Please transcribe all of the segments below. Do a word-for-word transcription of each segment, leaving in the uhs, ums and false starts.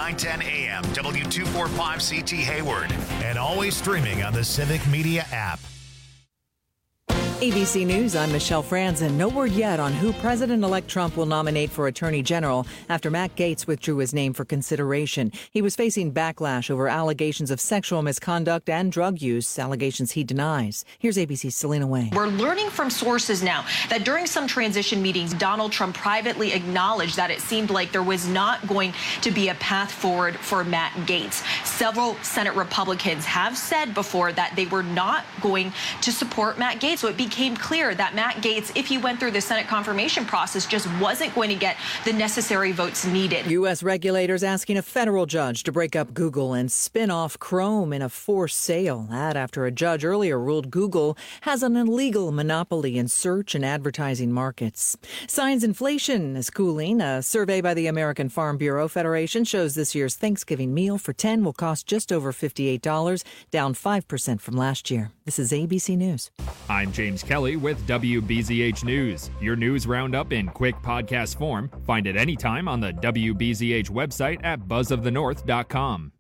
nine ten A M, W two forty-five C T Hayward, and always streaming on the Civic Media app. A B C News, I'm Michelle Franzen. No word yet on who President-elect Trump will nominate for Attorney General after Matt Gaetz withdrew his name for consideration. He was facing backlash over allegations of sexual misconduct and drug use, allegations he denies. Here's A B C's Selena Way. We're learning from sources now that during some transition meetings, Donald Trump privately acknowledged that it seemed like there was not going to be a path forward for Matt Gaetz. Several Senate Republicans have said before that they were not going to support Matt Gaetz, so it became became clear that Matt Gaetz, if he went through the Senate confirmation process, just wasn't going to get the necessary votes needed. U S regulators asking a federal judge to break up Google and spin off Chrome in a forced sale. That after a judge earlier ruled Google has an illegal monopoly in search and advertising markets. Signs inflation is cooling. A survey by the American Farm Bureau Federation shows this year's Thanksgiving meal for ten will cost just over fifty-eight dollars, down five percent from last year. This is A B C News. I'm James Kelly with W B Z H News. Your news roundup in quick podcast form. Find it anytime on the W B Z H website at buzz of the north dot com.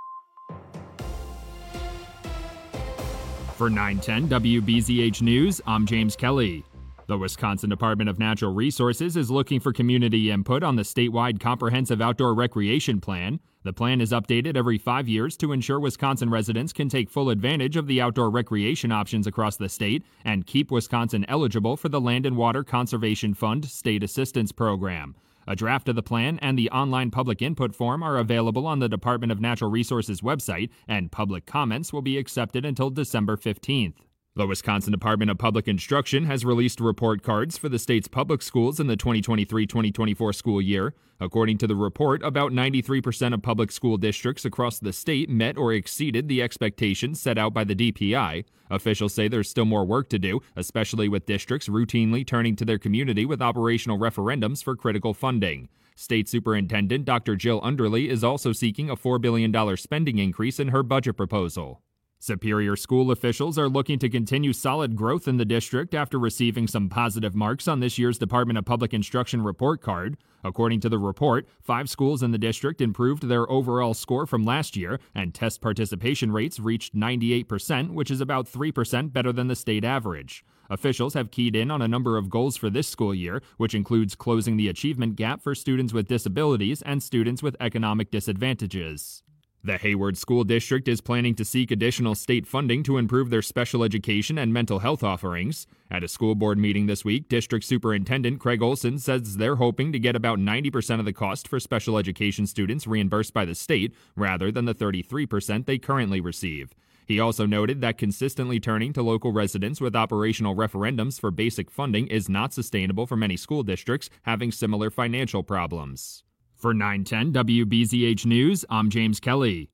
For nine ten W B Z H News, I'm James Kelly. The Wisconsin Department of Natural Resources is looking for community input on the statewide Comprehensive Outdoor Recreation Plan. The plan is updated every five years to ensure Wisconsin residents can take full advantage of the outdoor recreation options across the state and keep Wisconsin eligible for the Land and Water Conservation Fund State Assistance Program. A draft of the plan and the online public input form are available on the Department of Natural Resources website, and public comments will be accepted until December fifteenth. The Wisconsin Department of Public Instruction has released report cards for the state's public schools in the twenty twenty-three twenty twenty-four school year. According to the report, about ninety-three percent of public school districts across the state met or exceeded the expectations set out by the D P I. Officials say there's still more work to do, especially with districts routinely turning to their community with operational referendums for critical funding. State Superintendent Doctor Jill Underly is also seeking a four billion dollars spending increase in her budget proposal. Superior School officials are looking to continue solid growth in the district after receiving some positive marks on this year's Department of Public Instruction report card. According to the report, five schools in the district improved their overall score from last year, and test participation rates reached ninety-eight percent, which is about three percent better than the state average. Officials have keyed in on a number of goals for this school year, which includes closing the achievement gap for students with disabilities and students with economic disadvantages. The Hayward School District is planning to seek additional state funding to improve their special education and mental health offerings. At a school board meeting this week, District Superintendent Craig Olson says they're hoping to get about ninety percent of the cost for special education students reimbursed by the state, rather than the thirty-three percent they currently receive. He also noted that consistently turning to local residents with operational referendums for basic funding is not sustainable for many school districts having similar financial problems. For nine ten W B Z H News, I'm James Kelly.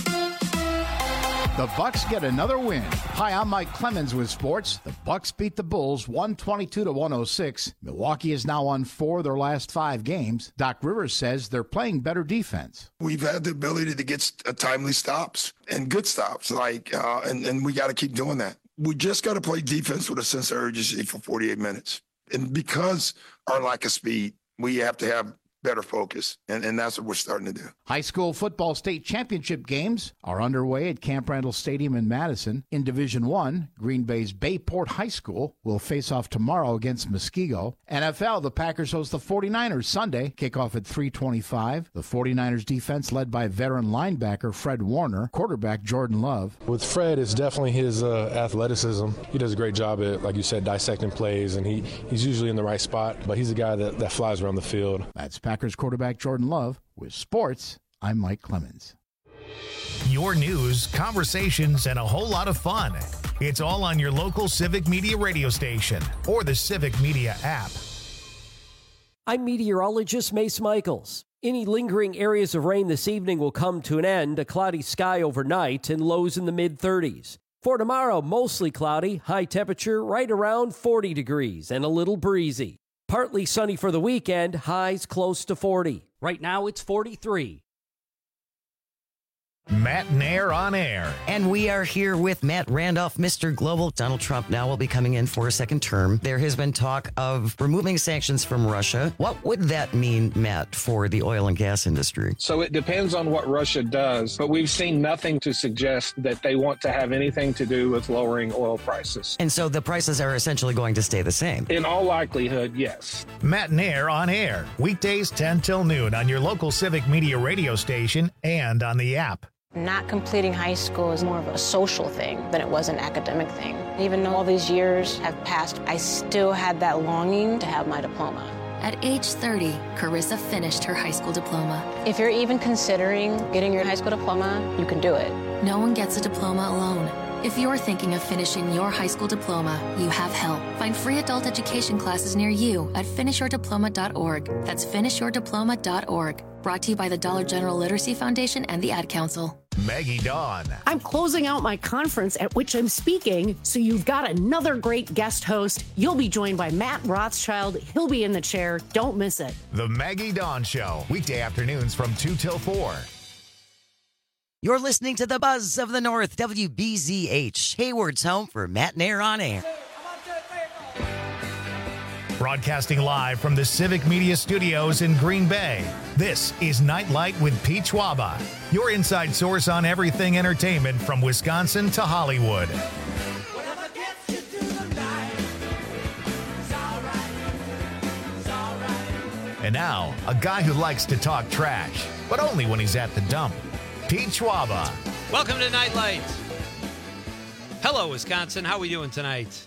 The Bucks get another win. Hi, I'm Mike Clemens with sports. The Bucks beat the Bulls one twenty-two to one oh six. Milwaukee is now on four of their last five games. Doc Rivers says they're playing better defense. We've had the ability to get timely stops and good stops, like, uh, and, and we got to keep doing that. We just got to play defense with a sense of urgency for forty-eight minutes. And because our lack of speed, we have to have better focus, and, and that's what we're starting to do. High school football state championship games are underway at Camp Randall Stadium in Madison. In Division One, Green Bay's Bayport High School will face off tomorrow against Muskego. N F L, the Packers host the forty-niners Sunday, kickoff at three twenty-five. The forty-niners defense led by veteran linebacker Fred Warner, quarterback Jordan Love. With Fred, it's definitely his uh, athleticism. He does a great job at, like you said, dissecting plays, and he, he's usually in the right spot, but he's a guy that, that flies around the field. That's Packers quarterback Jordan Love. With sports, I'm Mike Clemens. Your news, conversations, and a whole lot of fun. It's all on your local Civic Media radio station or the Civic Media app. I'm meteorologist Mace Michaels. Any lingering areas of rain this evening will come to an end, a cloudy sky overnight and lows in the mid thirties. For tomorrow, mostly cloudy, high temperature right around forty degrees and a little breezy. Partly sunny for the weekend, highs close to forty. Right now it's forty-three. Matt Nair on air. And we are here with Matt Randolph, Mister Global. Donald Trump now will be coming in for a second term. There has been talk of removing sanctions from Russia. What would that mean, Matt, for the oil and gas industry? So it depends on what Russia does, but we've seen nothing to suggest that they want to have anything to do with lowering oil prices. And so the prices are essentially going to stay the same? In all likelihood, yes. Matt Nair on air. Weekdays ten till noon on your local Civic Media radio station and on the app. Not completing high school is more of a social thing than it was an academic thing. Even though all these years have passed, I still had that longing to have my diploma. At age thirty, Carissa finished her high school diploma. If you're even considering getting your high school diploma, you can do it. No one gets a diploma alone. If you're thinking of finishing your high school diploma, you have help. Find free adult education classes near you at finish your diploma dot org. That's finish your diploma dot org. Brought to you by the Dollar General Literacy Foundation and the Ad Council. Maggie Dawn. I'm closing out my conference at which I'm speaking, so you've got another great guest host. You'll be joined by Matt Rothschild. He'll be in the chair. Don't miss it. The Maggie Dawn Show, weekday afternoons from two till four. You're listening to the Buzz of the North, W B Z H, Hayward's home for Matt Nair on air. Broadcasting live from the Civic Media Studios in Green Bay, this is Nightlight with Pete Schwaba, your inside source on everything entertainment from Wisconsin to Hollywood. And now, a guy who likes to talk trash, but only when he's at the dump, Pete Schwaba. Welcome to Nightlight. Hello, Wisconsin. How are we doing tonight?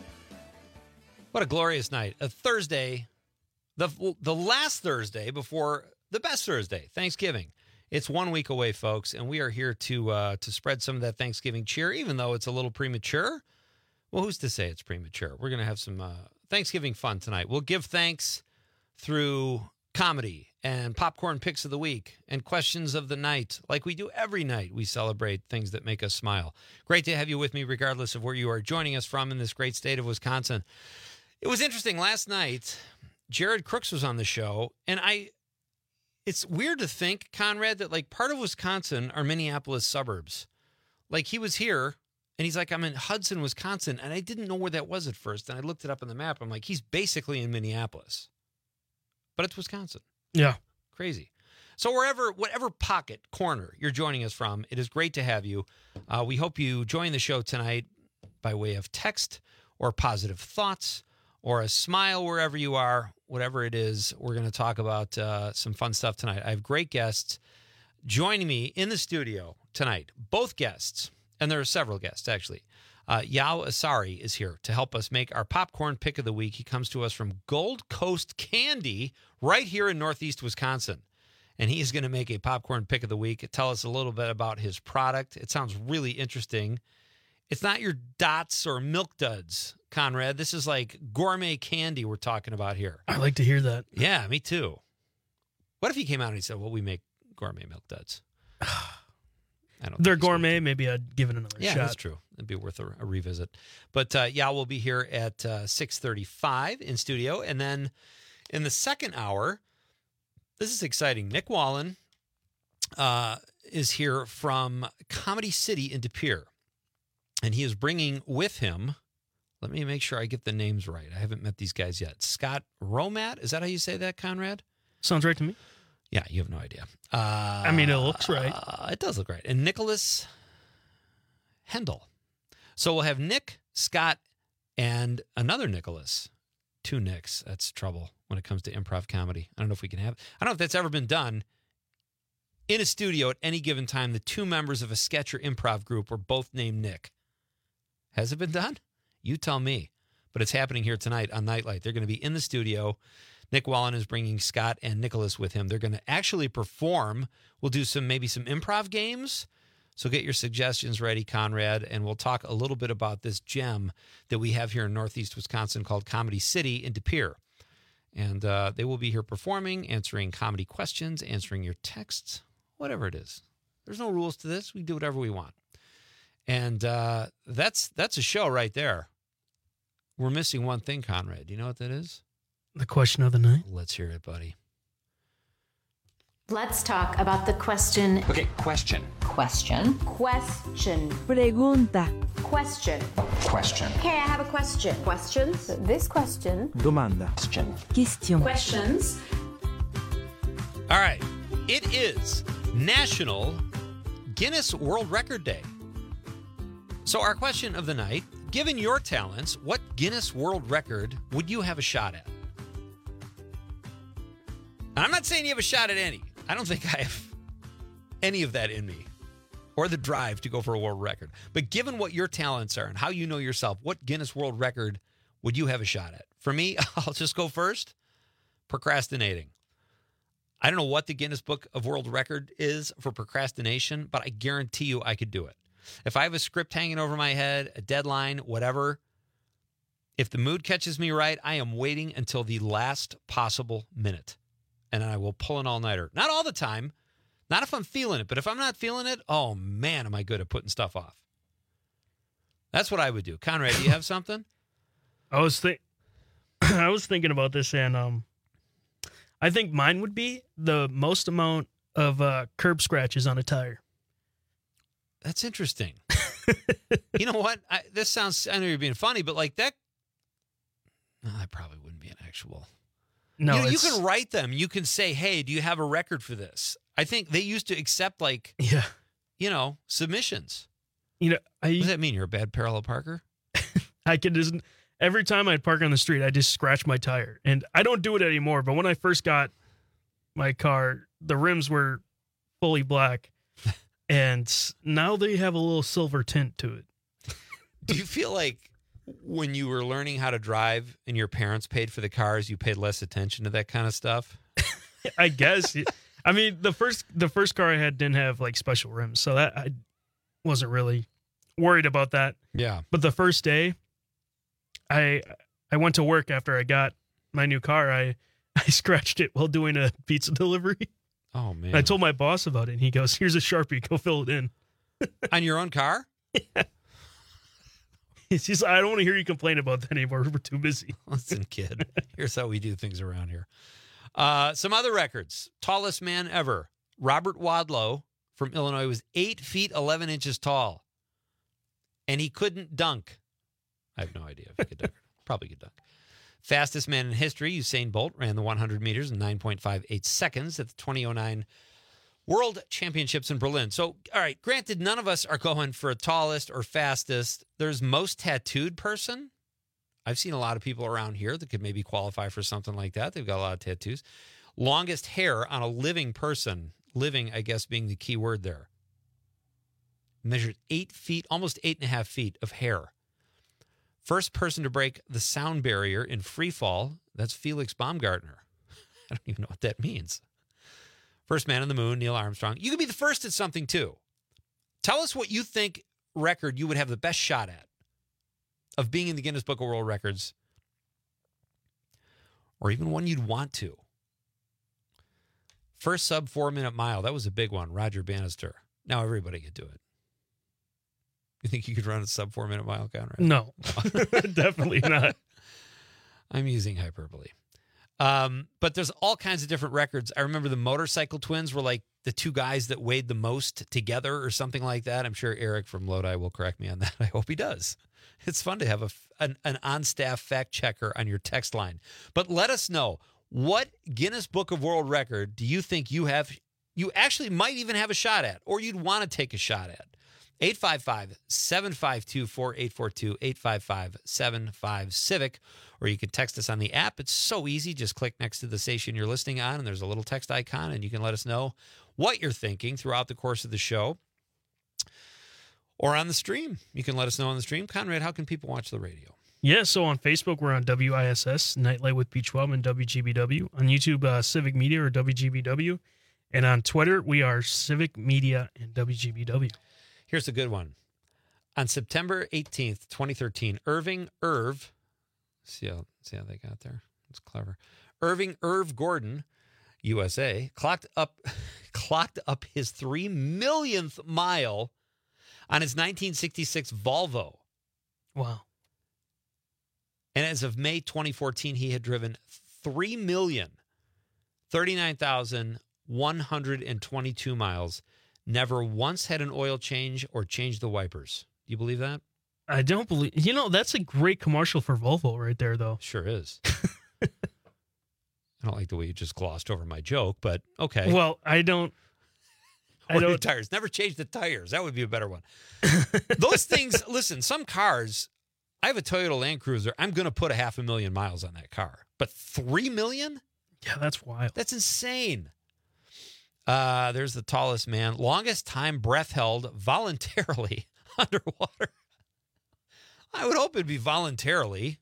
What a glorious night. A Thursday, the the last Thursday before the best Thursday, Thanksgiving. It's one week away, folks, and we are here to uh, to spread some of that Thanksgiving cheer, even though it's a little premature. Well, who's to say it's premature? We're going to have some uh, Thanksgiving fun tonight. We'll give thanks through comedy and popcorn picks of the week and questions of the night. Like we do every night, we celebrate things that make us smile. Great to have you with me, regardless of where you are joining us from in this great state of Wisconsin. It was interesting. Last night, Jared Crooks was on the show, and I, it's weird to think, Conrad, that like part of Wisconsin are Minneapolis suburbs. Like he was here, and he's like, I'm in Hudson, Wisconsin, and I didn't know where that was at first, and I looked it up on the map. I'm like, he's basically in Minneapolis, but it's Wisconsin. Yeah. Crazy. So wherever, whatever pocket, corner you're joining us from, it is great to have you. Uh, we hope you join the show tonight by way of text or positive thoughts, or a smile wherever you are, whatever it is. We're going to talk about uh, some fun stuff tonight. I have great guests joining me in the studio tonight, both guests, and there are several guests, actually. Uh, Yao Asari is here to help us make our popcorn pick of the week. He comes to us from Gold Coast Candy right here in Northeast Wisconsin, and he is going to make a popcorn pick of the week, tell us a little bit about his product. It sounds really interesting. It's not your Dots or Milk Duds, Conrad. This is like gourmet candy we're talking about here. I like to hear that. Yeah, me too. What if he came out and he said, well, we make gourmet Milk Duds? I don't They're gourmet. Maybe I'd give it another yeah, shot. Yeah, that's true. It'd be worth a, a revisit. But uh, yeah, we'll be here at uh, six thirty-five in studio. And then in the second hour, this is exciting. Nick Wallen uh, is here from Comedy City in De Pere. And he is bringing with him, let me make sure I get the names right. I haven't met these guys yet. Scott Romat, is that how you say that, Conrad? Sounds right to me. Yeah, you have no idea. Uh, I mean, it looks right. Uh, it does look right. And Nicholas Hendel. So we'll have Nick, Scott, and another Nicholas. Two Nicks. That's trouble when it comes to improv comedy. I don't know if we can have, I don't know if that's ever been done in a studio at any given time. The two members of a sketch or improv group were both named Nick. Has it been done? You tell me. But it's happening here tonight on Nightlight. They're going to be in the studio. Nick Wallen is bringing Scott and Nicholas with him. They're going to actually perform. We'll do some maybe some improv games. So get your suggestions ready, Conrad, and we'll talk a little bit about this gem that we have here in Northeast Wisconsin called Comedy City in De Pere. And uh, they will be here performing, answering comedy questions, answering your texts, whatever it is. There's no rules to this. We do whatever we want. And uh, that's that's a show right there. We're missing one thing, Conrad. Do you know what that is? The question of the night. Let's hear it, buddy. Let's talk about the question. Okay, question. question. Question. Pregunta. Question. Question. Okay, I have a question. Questions? This question. Domanda. Question. Question. Questions. All right. It is National Guinness World Record Day. So our question of the night, given your talents, what Guinness World Record would you have a shot at? And I'm not saying you have a shot at any. I don't think I have any of that in me or the drive to go for a world record. But given what your talents are and how you know yourself, what Guinness World Record would you have a shot at? For me, I'll just go first. Procrastinating. I don't know what the Guinness Book of World Record is for procrastination, but I guarantee you I could do it. If I have a script hanging over my head, a deadline, whatever, if the mood catches me right, I am waiting until the last possible minute. And then I will pull an all-nighter. Not all the time. Not if I'm feeling it. But if I'm not feeling it, oh, man, am I good at putting stuff off. That's what I would do. Conrad, do you have something? I was think, I was thinking about this, and um, I think mine would be the most amount of uh, curb scratches on a tire. That's interesting. You know what? I, this sounds, I know you're being funny, but like that, no, that probably wouldn't be an actual. No, you know, you it's- can write them. You can say, hey, do you have a record for this? I think they used to accept like, Yeah. you know, submissions. You know, I, What does that mean? You're a bad parallel parker? I could just, every time I'd park on the street, I just scratch my tire. And I don't do it anymore. But when I first got my car, the rims were fully black. And now they have a little silver tint to it. Do you feel like when you were learning how to drive and your parents paid for the cars, you paid less attention to that kind of stuff? I guess. I mean, the first the first car I had didn't have like special rims, so that I wasn't really worried about that. Yeah. But the first day, I I went to work after I got my new car. I I scratched it while doing a pizza delivery. Oh man! I told my boss about it, and he goes, "Here's a Sharpie. Go fill it in." On your own car? Yeah. He's just, I don't want to hear you complain about that anymore. We're too busy. Listen, kid, here's how we do things around here. Uh, some other records. Tallest man ever. Robert Wadlow from Illinois was eight feet, eleven inches tall. And he couldn't dunk. I have no idea if he could dunk. Probably could dunk. Fastest man in history, Usain Bolt, ran the one hundred meters in nine point five eight seconds at the twenty oh nine World Championships in Berlin. So, all right, granted, none of us are going for tallest or fastest. There's most tattooed person. I've seen a lot of people around here that could maybe qualify for something like that. They've got a lot of tattoos. Longest hair on a living person. Living, I guess, being the key word there. Measured eight feet, almost eight and a half feet of hair. First person to break the sound barrier in free fall, that's Felix Baumgartner. I don't even know what that means. First man on the moon, Neil Armstrong. You could be the first at something, too. Tell us what you think record you would have the best shot at of being in the Guinness Book of World Records, or even one you'd want to. First sub four-minute mile. That was a big one. Roger Bannister. Now everybody could do it. You think you could run a sub four-minute mile, Conrad? No, definitely not. I'm using hyperbole. Um, but there's all kinds of different records. I remember the motorcycle twins were like the two guys that weighed the most together or something like that. I'm sure Eric from Lodi will correct me on that. I hope he does. It's fun to have a, an, an on-staff fact checker on your text line. But let us know, what Guinness Book of World Record do you think you have, you actually might even have a shot at, or you'd want to take a shot at? eight five five, seven five two, four eight four two, eight five five, seven five, CIVIC, or you can text us on the app. It's so easy. Just click next to the station you're listening on, and there's a little text icon, and you can let us know what you're thinking throughout the course of the show. Or on the stream. You can let us know on the stream. Conrad, how can people watch the radio? Yeah, so on Facebook, we're on W I S S, Nightlight with Peach Wub and W G B W. On YouTube, uh, Civic Media or W G B W. And on Twitter, we are Civic Media and W G B W. Here's a good one. On September eighteenth, twenty thirteen, Irving Irv, see how, see how they got there? It's clever. Irving Irv Gordon, U S A, clocked up, clocked up his three millionth mile on his nineteen sixty-six Volvo. Wow. And as of May twenty fourteen, he had driven three million thirty-nine thousand one hundred twenty-two miles, never once had an oil change or changed the wipers. Do you believe that? I don't believe. You know, that's a great commercial for Volvo right there, though. Sure is. I don't like the way you just glossed over my joke, but okay. Well, I don't. Or I don't. new tires. Never change the tires. That would be a better one. Those things, listen, some cars, I have a Toyota Land Cruiser. I'm going to put a half a million miles on that car. But three million? Yeah, that's wild. That's insane. Uh, there's the tallest man. Longest time breath held voluntarily underwater. I would hope it'd be voluntarily.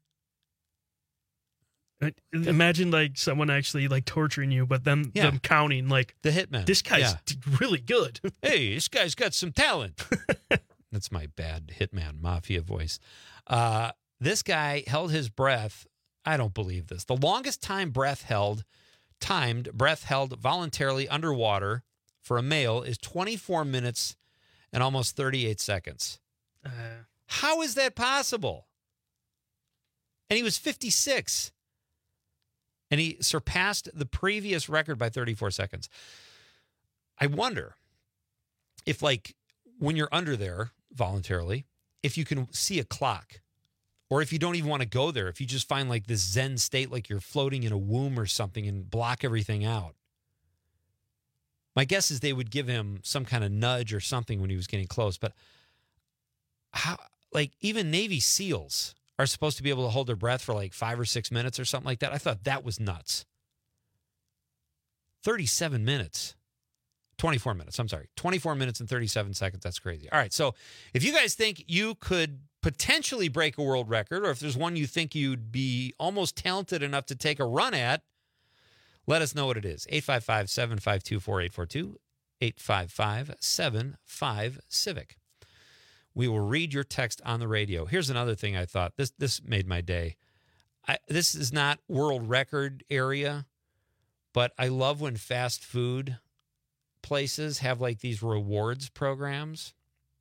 Imagine like someone actually like torturing you, but then Yeah. them counting like The hitman. this guy's Yeah. d- really good. Hey, this guy's got some talent. That's my bad hitman mafia voice. Uh, this guy held his breath. I don't believe this. The longest time breath held, timed breath held voluntarily underwater for a male is twenty-four minutes and almost thirty-eight seconds. Uh, How is that possible? And he was fifty-six. And he surpassed the previous record by thirty-four seconds. I wonder if, like, when you're under there voluntarily, if you can see a clock, or if you don't even want to go there, if you just find like this Zen state, like you're floating in a womb or something and block everything out. My guess is they would give him some kind of nudge or something when he was getting close. But how, like, even Navy SEALs are supposed to be able to hold their breath for like five or six minutes or something like that. I thought that was nuts. thirty-seven minutes. twenty-four minutes. I'm sorry. twenty-four minutes and thirty-seven seconds. That's crazy. All right. So if you guys think you could potentially break a world record, or if there's one you think you'd be almost talented enough to take a run at, let us know what it is. eight five five, seven five two, four eight four two. eight five five, seven five, CIVIC. We will read your text on the radio. Here's another thing I thought. This this made my day. I, this is not world record area, but I love when fast food places have like these rewards programs.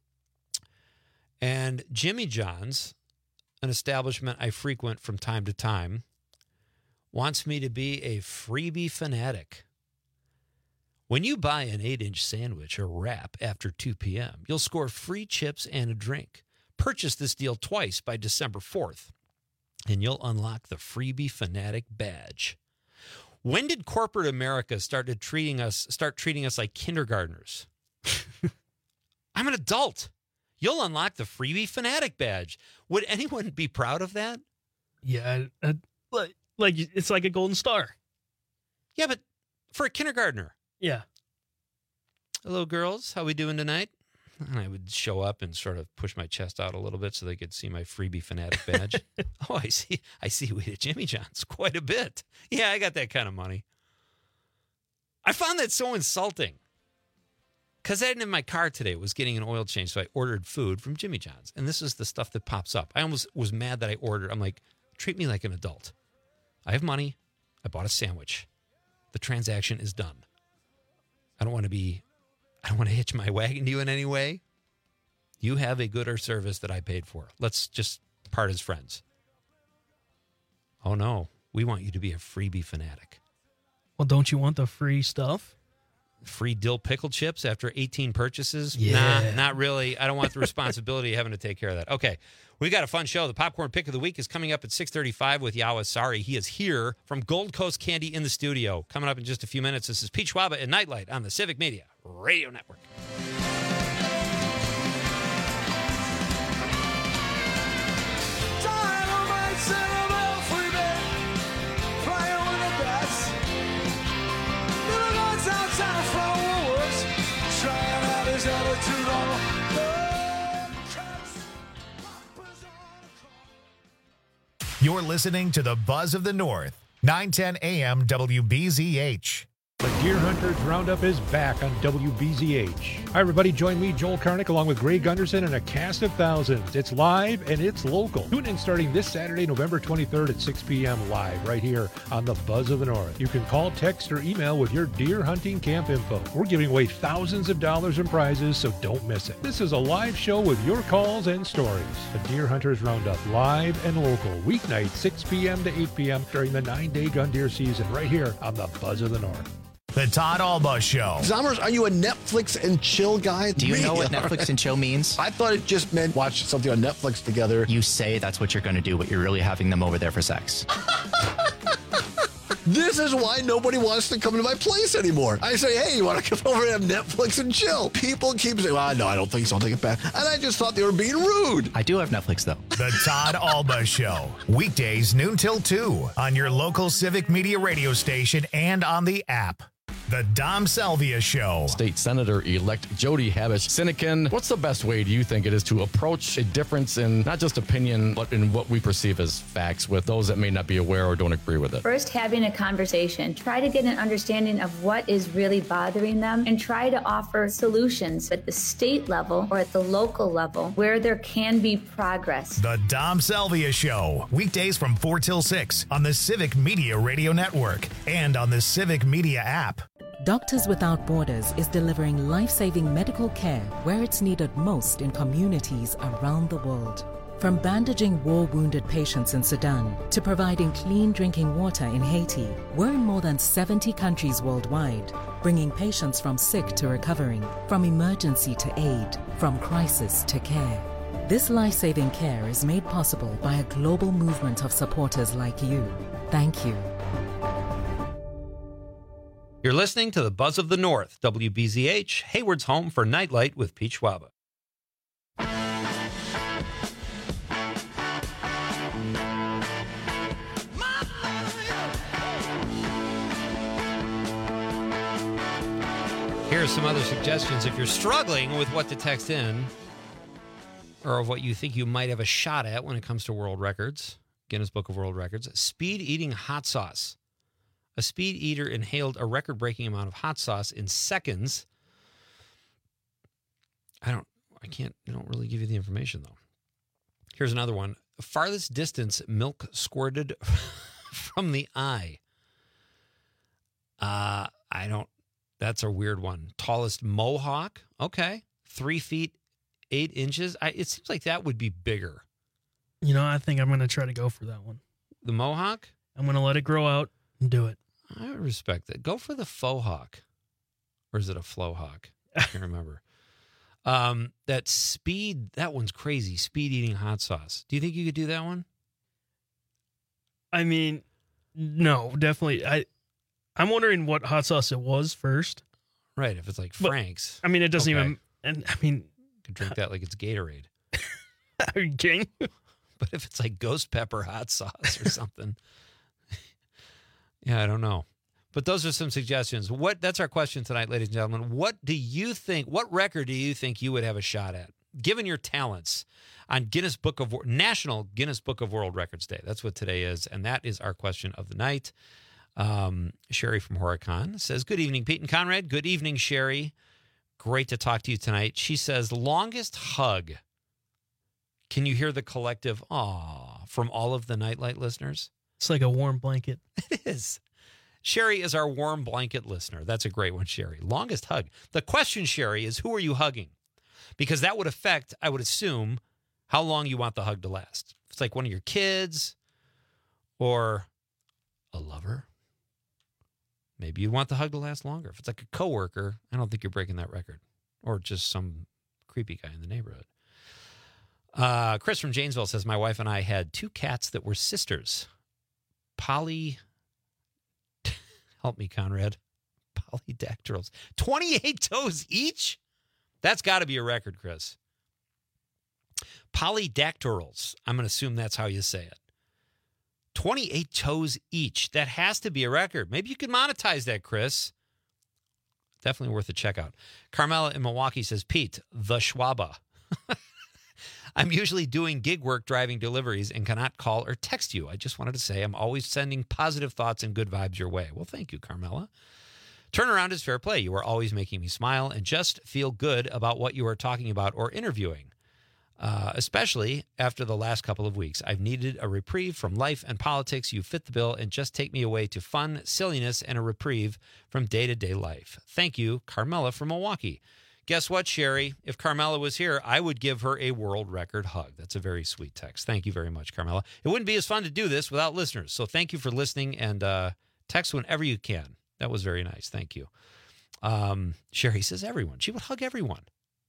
And Jimmy John's, an establishment I frequent from time to time, wants me to be a freebie fanatic. When you buy an eight-inch sandwich or wrap after two p.m., you'll score free chips and a drink. Purchase this deal twice by December fourth, and you'll unlock the Freebie Fanatic badge. When did corporate America started treating us start treating us like kindergartners? I'm an adult. You'll unlock the Freebie Fanatic badge. Would anyone be proud of that? yeah, uh, like, like it's like a golden star. Yeah, but for a kindergartner. Yeah. Hello, girls. How we doing tonight? And I would show up and sort of push my chest out a little bit so they could see my Freebie Fanatic badge. Oh, I see. I see we at Jimmy John's quite a bit. Yeah, I got that kind of money. I found that so insulting. Because I had in my car today was getting an oil change, so I ordered food from Jimmy John's. And this is the stuff that pops up. I almost was mad that I ordered. I'm like, treat me like an adult. I have money. I bought a sandwich. The transaction is done. I don't want to be, I don't want to hitch my wagon to you in any way. You have a good or service that I paid for. Let's just part as friends. Oh, no. We want you to be a freebie fanatic. Well, don't you want the free stuff? Free dill pickle chips after eighteen purchases? Yeah. Nah, not really. I don't want the responsibility of having to take care of that. Okay, we got a fun show. The Popcorn Pick of the Week is coming up at six thirty-five with Yawa Sari. He is here from Gold Coast Candy in the studio. Coming up in just a few minutes, this is Pete Schwaba and Nightlight on the Civic Media Radio Network. You're listening to the Buzz of the North, nine ten A M W B Z H. The Deer Hunters Roundup is back on W B Z H. Hi, everybody. Join me, Joel Karnick, along with Greg Gunderson and a cast of thousands. It's live and it's local. Tune in starting this Saturday, November twenty-third at six p.m. live right here on the Buzz of the North. You can call, text, or email with your deer hunting camp info. We're giving away thousands of dollars in prizes, so don't miss it. This is a live show with your calls and stories. The Deer Hunters Roundup, live and local, weeknight, six p.m. to eight p.m. during the nine-day gun deer season right here on the Buzz of the North. The Todd Alba Show. Zommers, are you a Netflix and chill guy? Do you Me? know what Netflix and chill means? I thought it just meant watch something on Netflix together. You say that's what you're going to do, but you're really having them over there for sex. This is why nobody wants to come to my place anymore. I say, hey, you want to come over and have Netflix and chill? People keep saying, well, no, I don't think so. I'll take it back. And I just thought they were being rude. I do have Netflix, though. The Todd Alba Show. Weekdays noon till two on your local Civic Media radio station and on the app. The Dom Salvia Show. State Senator-elect Jody Habush-Sinekin, what's the best way, do you think, it is to approach a difference in not just opinion, but in what we perceive as facts with those that may not be aware or don't agree with it? First, having a conversation. Try to get an understanding of what is really bothering them and try to offer solutions at the state level or at the local level where there can be progress. The Dom Salvia Show. Weekdays from four till six on the Civic Media Radio Network and on the Civic Media app. Doctors Without Borders is delivering life-saving medical care where it's needed most in communities around the world. From bandaging war-wounded patients in Sudan to providing clean drinking water in Haiti, we're in more than seventy countries worldwide, bringing patients from sick to recovering, from emergency to aid, from crisis to care. This life-saving care is made possible by a global movement of supporters like you. Thank you. You're listening to the Buzz of the North, W B Z H, Hayward's home for Nightlight with Pete Schwaba. Here are some other suggestions if you're struggling with what to text in or of what you think you might have a shot at when it comes to world records, Guinness Book of World Records. Speed eating hot sauce. A speed eater inhaled a record-breaking amount of hot sauce in seconds. I don't, I can't, I don't really give you the information, though. Here's another one. Farthest distance milk squirted from the eye. Uh, I don't, that's a weird one. Tallest mohawk. Okay. Three feet, eight inches. I, it seems like that would be bigger. You know, I think I'm going to try to go for that one. The mohawk? I'm going to let it grow out and do it. I respect that. Go for the faux hawk. Or is it a flow hawk? I can't remember. Um, that speed, that one's crazy. Speed eating hot sauce. Do you think you could do that one? I mean, no, definitely. I, I'm wondering what hot sauce it was first. Right, if it's like But, Frank's. I mean, it doesn't Okay. even, and I mean. You could drink that like it's Gatorade. Are you kidding? But if it's like ghost pepper hot sauce or something. Yeah, I don't know. But those are some suggestions. What that's our question tonight, ladies and gentlemen. What do you think, what record do you think you would have a shot at, given your talents, on Guinness Book of National Guinness Book of World Records Day? That's what today is, and that is our question of the night. Um, Sherry from Horicon says, good evening, Pete and Conrad. Good evening, Sherry. Great to talk to you tonight. She says, longest hug. Can you hear the collective aw from all of the Nightlight listeners? It's like a warm blanket. It is. Sherry is our warm blanket listener. That's a great one, Sherry. Longest hug. The question, Sherry, is who are you hugging? Because that would affect, I would assume, how long you want the hug to last. If it's like one of your kids or a lover, maybe you want the hug to last longer. If it's like a coworker, I don't think you're breaking that record. Or just some creepy guy in the neighborhood. Uh, Chris from Janesville says, my wife and I had two cats that were sisters. Poly, help me, Conrad. Polydactyls. twenty-eight toes each? That's got to be a record, Chris. Polydactyls. I'm going to assume that's how you say it. twenty-eight toes each. That has to be a record. Maybe you could monetize that, Chris. Definitely worth a check out. Carmela in Milwaukee says, Pete, the Schwaba. I'm usually doing gig work driving deliveries and cannot call or text you. I just wanted to say I'm always sending positive thoughts and good vibes your way. Well, thank you, Carmela. Turnaround is fair play. You are always making me smile and just feel good about what you are talking about or interviewing, uh, especially after the last couple of weeks. I've needed a reprieve from life and politics. You fit the bill and just take me away to fun, silliness, and a reprieve from day-to-day life. Thank you, Carmela from Milwaukee. Guess what, Sherry? If Carmela was here, I would give her a world record hug. That's a very sweet text. Thank you very much, Carmela. It wouldn't be as fun to do this without listeners. So thank you for listening and uh, text whenever you can. That was very nice. Thank you. Um, Sherry says everyone. She would hug everyone.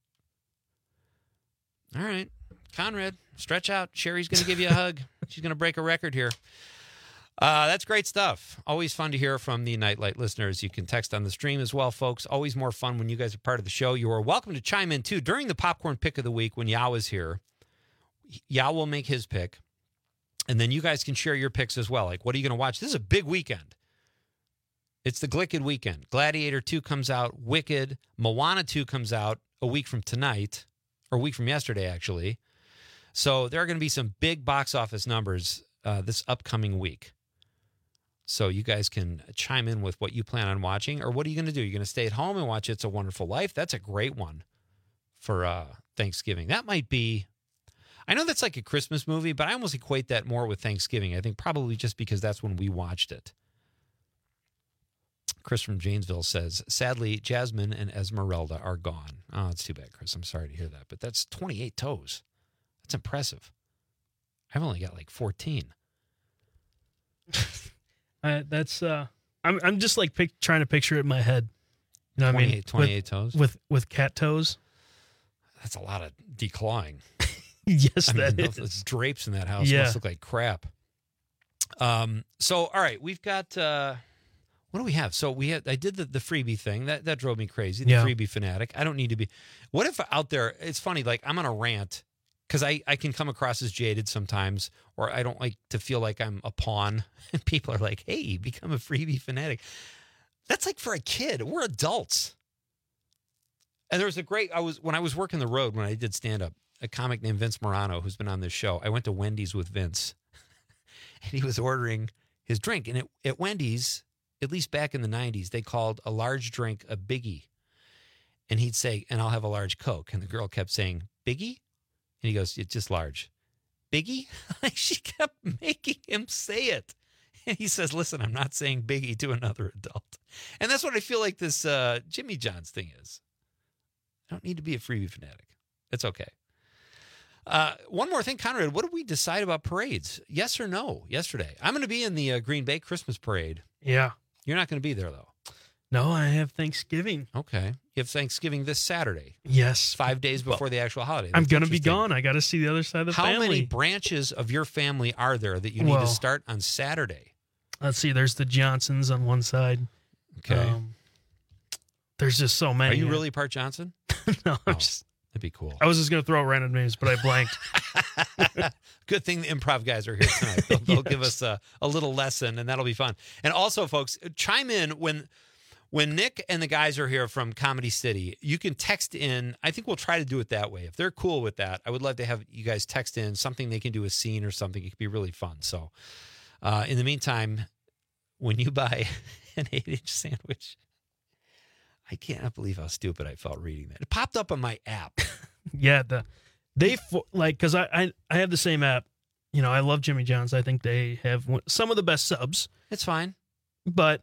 All right. Conrad, stretch out. Sherry's going to give you a hug. She's going to break a record here. Uh, that's great stuff. Always fun to hear from the Nightlight listeners. You can text on the stream as well, folks. Always more fun when you guys are part of the show. You are welcome to chime in, too. During the Popcorn Pick of the Week, when Yao is here, Yao will make his pick, and then you guys can share your picks as well. Like, what are you going to watch? This is a big weekend. It's the Glicked weekend. Gladiator two comes out. Wicked. Moana two comes out a week from tonight, or a week from yesterday, actually. So there are going to be some big box office numbers uh, this upcoming week. So you guys can chime in with what you plan on watching, or what are you going to do? You're going to stay at home and watch It's a Wonderful Life? That's a great one for uh, Thanksgiving. That might be, I know that's like a Christmas movie, but I almost equate that more with Thanksgiving. I think probably just because that's when we watched it. Chris from Janesville says, sadly, Jasmine and Esmeralda are gone. Oh, it's too bad, Chris. I'm sorry to hear that. But that's twenty-eight toes. That's impressive. I've only got like fourteen. Uh, that's uh, I'm I'm just like pic- trying to picture it in my head. You know what I mean? twenty-eight with, toes with with cat toes. That's a lot of declawing. Yes, I that mean, is. those drapes in that house Yeah. must look like crap. Um. So all right, we've got. Uh, what do we have? So we had. I did the, the freebie thing that that drove me crazy. The Yeah. freebie fanatic. I don't need to be. What if out there? It's funny. Like I'm on a rant. Because I, I can come across as jaded sometimes, or I don't like to feel like I'm a pawn. And people are like, hey, become a freebie fanatic. That's like for a kid. We're adults. And there was a great, I was when I was working the road, when I did stand-up, a comic named Vince Morano, who's been on this show, I went to Wendy's with Vince. And he was ordering his drink. And it, at Wendy's, at least back in the nineties, they called a large drink a biggie. And he'd say, and I'll have a large Coke. And the girl kept saying, biggie? And he goes, it's just large. Biggie? She kept making him say it. And he says, listen, I'm not saying biggie to another adult. And that's what I feel like this uh, Jimmy John's thing is. I don't need to be a freebie fanatic. It's okay. Uh, one more thing, Conrad, what did we decide about parades? Yes or no yesterday? I'm going to be in the uh, Green Bay Christmas parade. Yeah. You're not going to be there, though. No, I have Thanksgiving. Okay. You have Thanksgiving this Saturday. Yes. Five days before Well, the actual holiday. I'm That's going to be interesting. gone. I got to see the other side of the How family. many branches of your family are there that you need Well, to start on Saturday? Let's see. There's the Johnsons on one side. Okay. Um, there's just so many. Are you really part Johnson? No, I'm Oh, just. That'd be cool. I was just going to throw out random names, but I blanked. Good thing the improv guys are here tonight. They'll, they'll Yes. give us a, a little lesson, and that'll be fun. And also, folks, chime in when when Nick and the guys are here from Comedy City. You can text in. I think we'll try to do it that way. If they're cool with that, I would love to have you guys text in something they can do, a scene or something. It could be really fun. So uh, in the meantime, when you buy an eight-inch sandwich, I cannot believe how stupid I felt reading that. It popped up on my app. Yeah, the they fo- like because I, I I have the same app. You know, I love Jimmy John's. I think they have one, some of the best subs. It's fine, but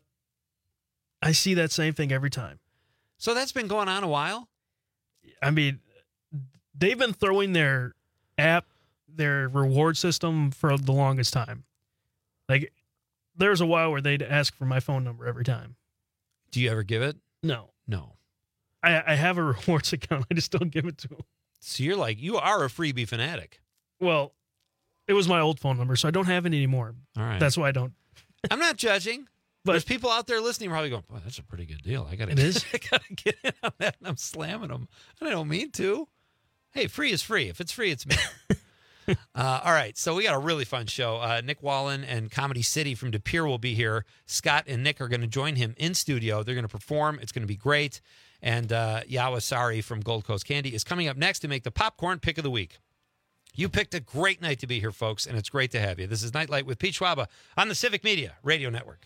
I see that same thing every time. So that's been going on a while. I mean, they've been throwing their app, their reward system for the longest time. Like, there's a while where they'd ask for my phone number every time. Do you ever give it? No, No. I I have a rewards account. I just don't give it to them. So you're like, you are a freebie fanatic. Well, it was my old phone number, so I don't have it anymore. All right. That's why I don't. I'm not judging. But- There's people out there listening probably going, boy, that's a pretty good deal. I gotta, It is? I gotta get in on that, and I'm slamming them. And I don't mean to. Hey, free is free. If it's free, it's me. uh, all right, so we got a really fun show. Uh, Nick Wallen and Comedy City from De Pere will be here. Scott and Nick are going to join him in studio. They're going to perform. It's going to be great. And uh, Yawasari from Gold Coast Candy is coming up next to make the popcorn pick of the week. You picked a great night to be here, folks, and it's great to have you. This is Nightlight with Pete Schwaba on the Civic Media Radio Network.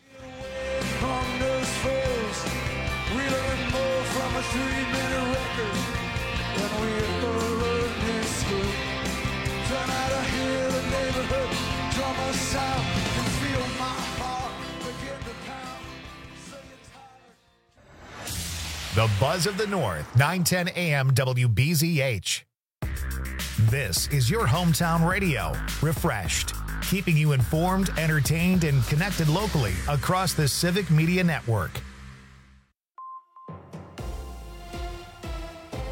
We learn more from a three-minute record than we ever learned in school. Tonight I hear the neighborhood drum a sound and feel my heart begin to pound. So you're tired. The Buzz of the North, nine ten A M W B Z H. This is your hometown radio, refreshed, keeping you informed, entertained, and connected locally across the Civic Media Network.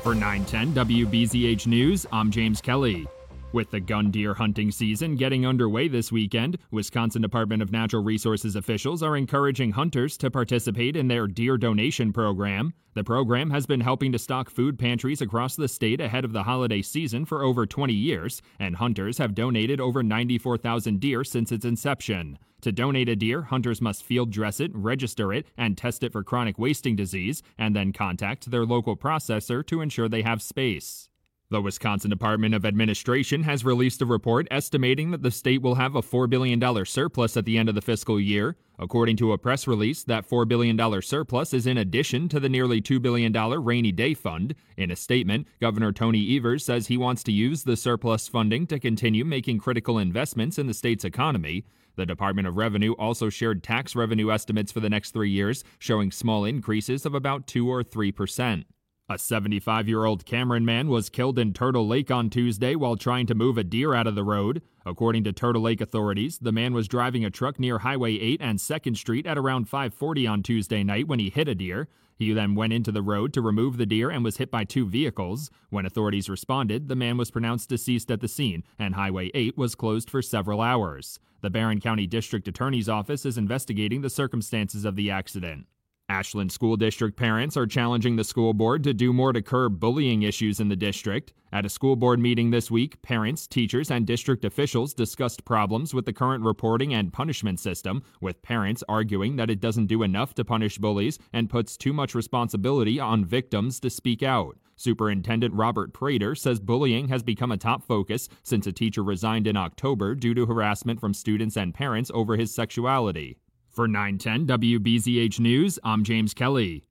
For nine ten W B Z H News, I'm James Kelly. With the gun deer hunting season getting underway this weekend, Wisconsin Department of Natural Resources officials are encouraging hunters to participate in their deer donation program. The program has been helping to stock food pantries across the state ahead of the holiday season for over twenty years, and hunters have donated over ninety-four thousand deer since its inception. To donate a deer, hunters must field dress it, register it, and test it for chronic wasting disease, and then contact their local processor to ensure they have space. The Wisconsin Department of Administration has released a report estimating that the state will have a four billion dollars surplus at the end of the fiscal year. According to a press release, that four billion dollars surplus is in addition to the nearly two billion dollars rainy day fund. In a statement, Governor Tony Evers says he wants to use the surplus funding to continue making critical investments in the state's economy. The Department of Revenue also shared tax revenue estimates for the next three years, showing small increases of about two or three percent. A seventy-five-year-old Cameron man was killed in Turtle Lake on Tuesday while trying to move a deer out of the road. According to Turtle Lake authorities, the man was driving a truck near Highway eight and second Street at around five forty on Tuesday night when he hit a deer. He then went into the road to remove the deer and was hit by two vehicles. When authorities responded, the man was pronounced deceased at the scene, and Highway eight was closed for several hours. The Barron County District Attorney's Office is investigating the circumstances of the accident. Ashland School District parents are challenging the school board to do more to curb bullying issues in the district. At a school board meeting this week, parents, teachers, and district officials discussed problems with the current reporting and punishment system, with parents arguing that it doesn't do enough to punish bullies and puts too much responsibility on victims to speak out. Superintendent Robert Prater says bullying has become a top focus since a teacher resigned in October due to harassment from students and parents over his sexuality. For nine ten W B Z H News, I'm James Kelly.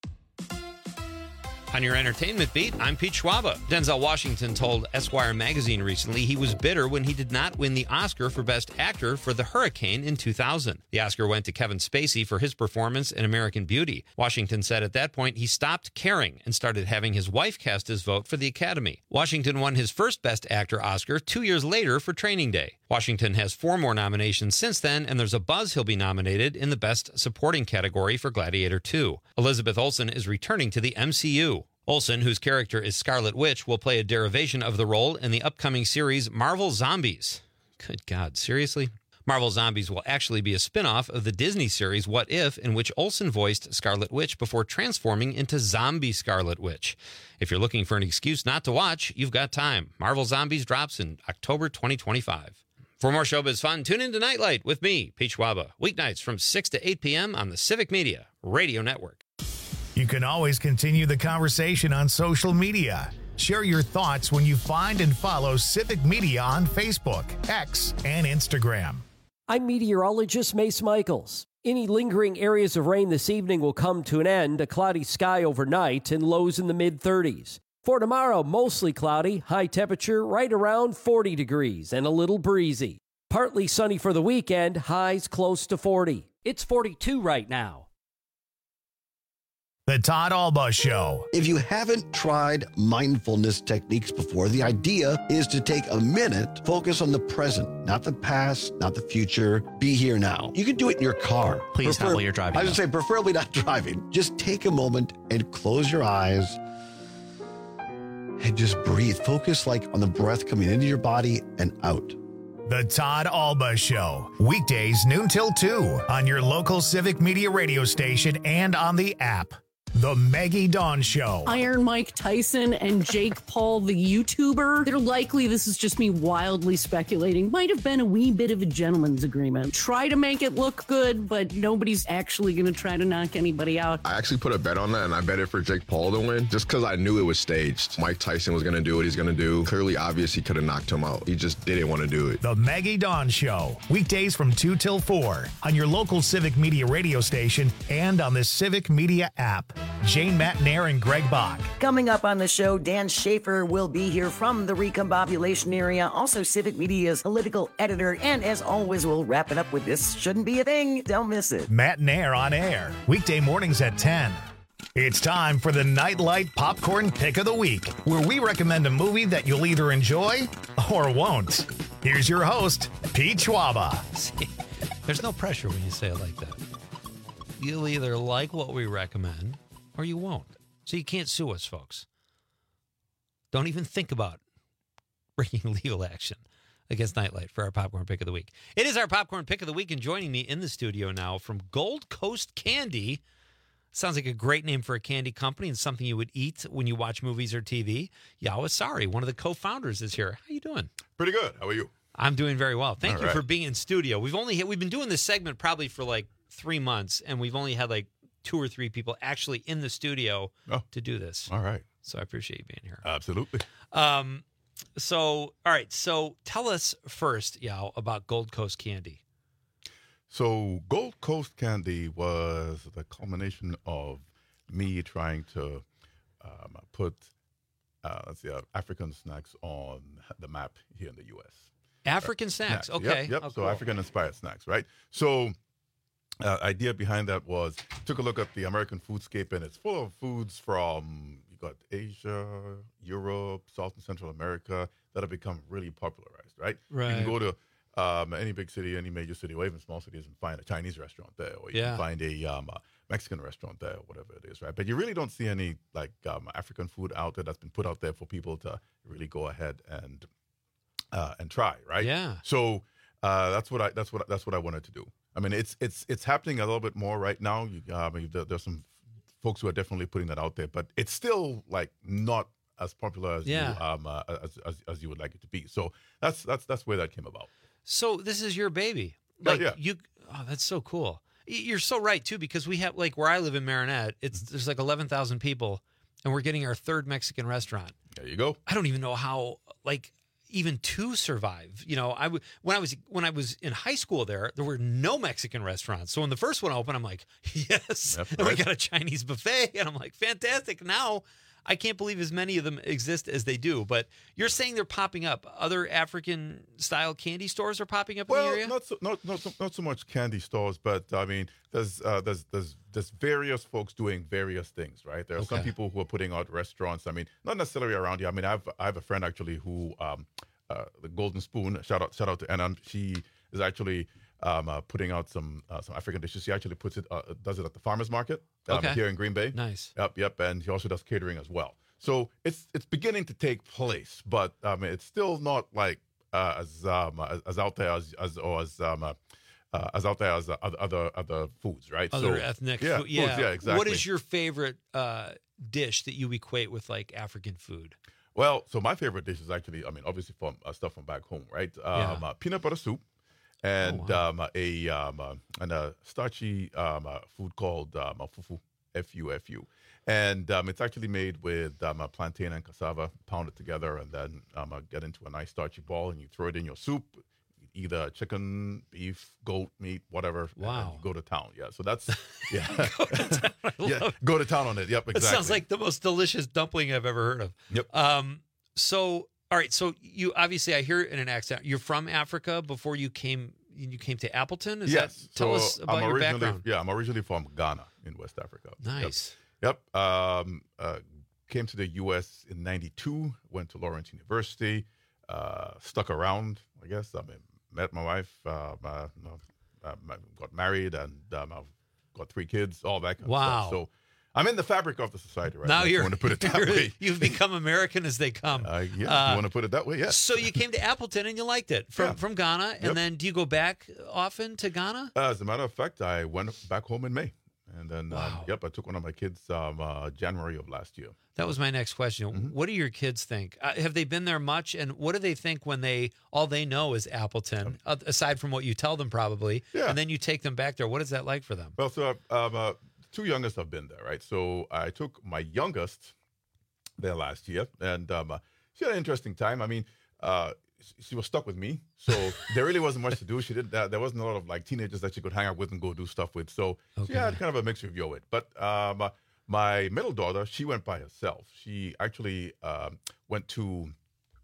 On your entertainment beat, I'm Pete Schwaba. Denzel Washington told Esquire magazine recently he was bitter when he did not win the Oscar for Best Actor for The Hurricane in two thousand. The Oscar went to Kevin Spacey for his performance in American Beauty. Washington said at that point he stopped caring and started having his wife cast his vote for the Academy. Washington won his first Best Actor Oscar two years later for Training Day. Washington has four more nominations since then, and there's a buzz he'll be nominated in the Best Supporting category for Gladiator two. Elizabeth Olsen is returning to the M C U. Olsen, whose character is Scarlet Witch, will play a derivation of the role in the upcoming series Marvel Zombies. Good God, seriously? Marvel Zombies will actually be a spin-off of the Disney series What If, in which Olsen voiced Scarlet Witch before transforming into Zombie Scarlet Witch. If you're looking for an excuse not to watch, you've got time. Marvel Zombies drops in October twenty twenty-five. For more showbiz fun, tune in to Nightlight with me, Pete Schwaba, weeknights from six to eight p.m. on the Civic Media Radio Network. You can always continue the conversation on social media. Share your thoughts when you find and follow Civic Media on Facebook, X, and Instagram. I'm meteorologist Mace Michaels. Any lingering areas of rain this evening will come to an end, a cloudy sky overnight, and lows in the mid thirties. For tomorrow, mostly cloudy, high temperature right around forty degrees and a little breezy. Partly sunny for the weekend, highs close to forty. It's forty-two right now. The Todd Alba Show. If you haven't tried mindfulness techniques before, the idea is to take a minute, focus on the present, not the past, not the future. Be here now. You can do it in your car. Please Prefer- not while you're driving. I would say preferably not driving. Just take a moment and close your eyes and just breathe. Focus like on the breath coming into your body and out. The Todd Alba Show. Weekdays noon till two on your local Civic Media radio station and on the app. The Maggie Dawn Show. Iron Mike Tyson and Jake Paul, the YouTuber. They're likely, this is just me wildly speculating, might have been a wee bit of a gentleman's agreement. Try to make it look good, but nobody's actually going to try to knock anybody out. I actually put a bet on that, and I bet it for Jake Paul to win, just because I knew it was staged. Mike Tyson was going to do what he's going to do. Clearly obvious he could have knocked him out. He just didn't want to do it. The Maggie Dawn Show. Weekdays from two till four on your local Civic Media radio station and on the Civic Media app. Jane Matnair and Greg Bach. Coming up on the show, Dan Schaefer will be here from the recombobulation area, also Civic Media's political editor, and as always, we'll wrap it up with This Shouldn't Be a Thing. Don't miss it. Matnair on air, weekday mornings at ten. It's time for the Nightlight Popcorn Pick of the Week, where we recommend a movie that you'll either enjoy or won't. Here's your host, Pete Schwaba. See, there's no pressure when you say it like that. You'll either like what we recommend or you won't. So you can't sue us, folks. Don't even think about bringing legal action against Nightlight for our popcorn pick of the week. It is our popcorn pick of the week, and joining me in the studio now from Gold Coast Candy. Sounds like a great name for a candy company and something you would eat when you watch movies or T V. Yawa Sari, one of the co-founders, is here. How you doing? Pretty good. How are you? I'm doing very well. Thank All you right. for being in studio. We've only we've been doing this segment probably for like three months, and we've only had like two or three people actually in the studio oh. to do this. All right. So I appreciate you being here. Absolutely. Um, so all right. So tell us first, Yao, about Gold Coast Candy. So Gold Coast Candy was the culmination of me trying to um, put uh, let's see, uh, African snacks on the map here in the U S African snacks. snacks. Okay. Yep. yep. Oh, so cool. African-inspired snacks, right? So uh, idea behind that was took a look at the American foodscape, and it's full of foods from you got Asia, Europe, South and Central America that have become really popularized, right? Right. You can go to um, any big city, any major city, or even small cities, and find a Chinese restaurant there, or you Yeah. can find a um, a Mexican restaurant there, or whatever it is, right? But you really don't see any like um, African food out there that's been put out there for people to really go ahead and uh, and try, right? Yeah. So uh, that's what I that's what that's what I wanted to do. I mean, it's it's it's happening a little bit more right now. You, uh, I mean, there, there's some folks who are definitely putting that out there, but it's still like not as popular as Yeah. you um uh, as, as as you would like it to be. So that's that's that's where that came about. So this is your baby. Yeah, Like yeah. you oh, that's so cool. Y- You're so right too, because we have like where I live in Marinette, it's there's like eleven thousand people, and we're getting our third Mexican restaurant. There you go. I don't even know how like even to survive. You know, I w- when I was when I was in high school there, there were no Mexican restaurants. So when the first one opened, I'm like, yes. Yep, and we right. got a Chinese buffet, and I'm like, fantastic. Now I can't believe as many of them exist as they do. But you're saying they're popping up. Other African style candy stores are popping up in the Well, area? not so, not not so, not so much candy stores, but I mean, there's uh, there's there's there's various folks doing various things, right? There are some Okay. people who are putting out restaurants. I mean, not necessarily around here. I mean, I have I have a friend actually who um, uh, the Golden Spoon. Shout out shout out to Anand. She is actually um, uh, putting out some uh, some African dishes. She actually puts it uh, does it at the farmers market um, Okay. here in Green Bay. Nice. Yep, yep, and he also does catering as well. So it's it's beginning to take place, but um, it's still not like uh, as um, as, as out there as as or as um, uh, uh, as out there as uh, other other other foods, right? Other so, ethnic yeah, food. Yeah. foods, yeah, exactly. What is your favorite uh, dish that you equate with like African food? Well, so my favorite dish is actually, I mean, obviously from uh, stuff from back home, right? Um, Yeah. uh, peanut butter soup, and Oh, wow. um, uh, a um, uh, and a starchy um, uh, food called um, uh, fufu, F U F U, and um, it's actually made with um, uh, plantain and cassava pounded together, and then um, uh, get into a nice starchy ball, and you throw it in your soup, either chicken, beef, goat meat, whatever. and then Wow. you go to town, yeah. So that's yeah, Go to town. I yeah. love Go to town on it. Yep, It exactly. sounds like the most delicious dumpling I've ever heard of. Yep. Um, so, all right. So you obviously, I hear it in an accent. You're from Africa before you came. You came to Appleton. Is yes. That, tell so us about I'm your originally, background. Yeah, I'm originally from Ghana in West Africa. Yep. Nice. Yep. Um, uh, came to the U S in ninety-two, went to Lawrence University, uh, stuck around, I guess. I mean, met my wife, uh, uh, you know, uh, got married, and um, I've got three kids, all that kind Wow. of stuff. So I'm in the fabric of the society right now. Now if you you're. want to put it that you're- way. You've become American as they come. Uh, yeah, Uh, you want to put it that way? Yes. So you came to Appleton and you liked it from Yeah. from Ghana, and Yep. then do you go back often to Ghana? Uh, as a matter of fact, I went back home in May. And then, Wow. um, yep, I took one of my kids um, uh, January of last year. That was my next question. Mm-hmm. What do your kids think? Uh, have they been there much? And what do they think when they all they know is Appleton, uh, aside from what you tell them probably? Yeah. And then you take them back there. What is that like for them? Well, so um, uh, two youngest have been there, right? So I took my youngest there last year, and um, uh, she had an interesting time. I mean, uh, she was stuck with me, so there really wasn't much to do. She didn't. Uh, there wasn't a lot of like teenagers that she could hang out with and go do stuff with. So Okay. she had kind of a mixed review of it. But um, uh, my middle daughter, she went by herself. She actually um, went to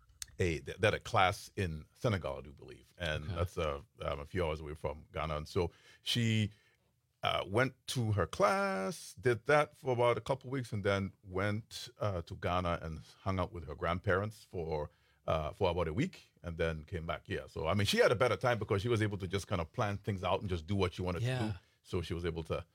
a they had a class in Senegal, I do believe, and Okay. that's a, um, a few hours away from Ghana. And so she uh, went to her class, did that for about a couple weeks, and then went uh, to Ghana and hung out with her grandparents for uh, for about a week, and then came back here. So I mean, she had a better time because she was able to just kind of plan things out and just do what she wanted to Yeah. do. So she was able to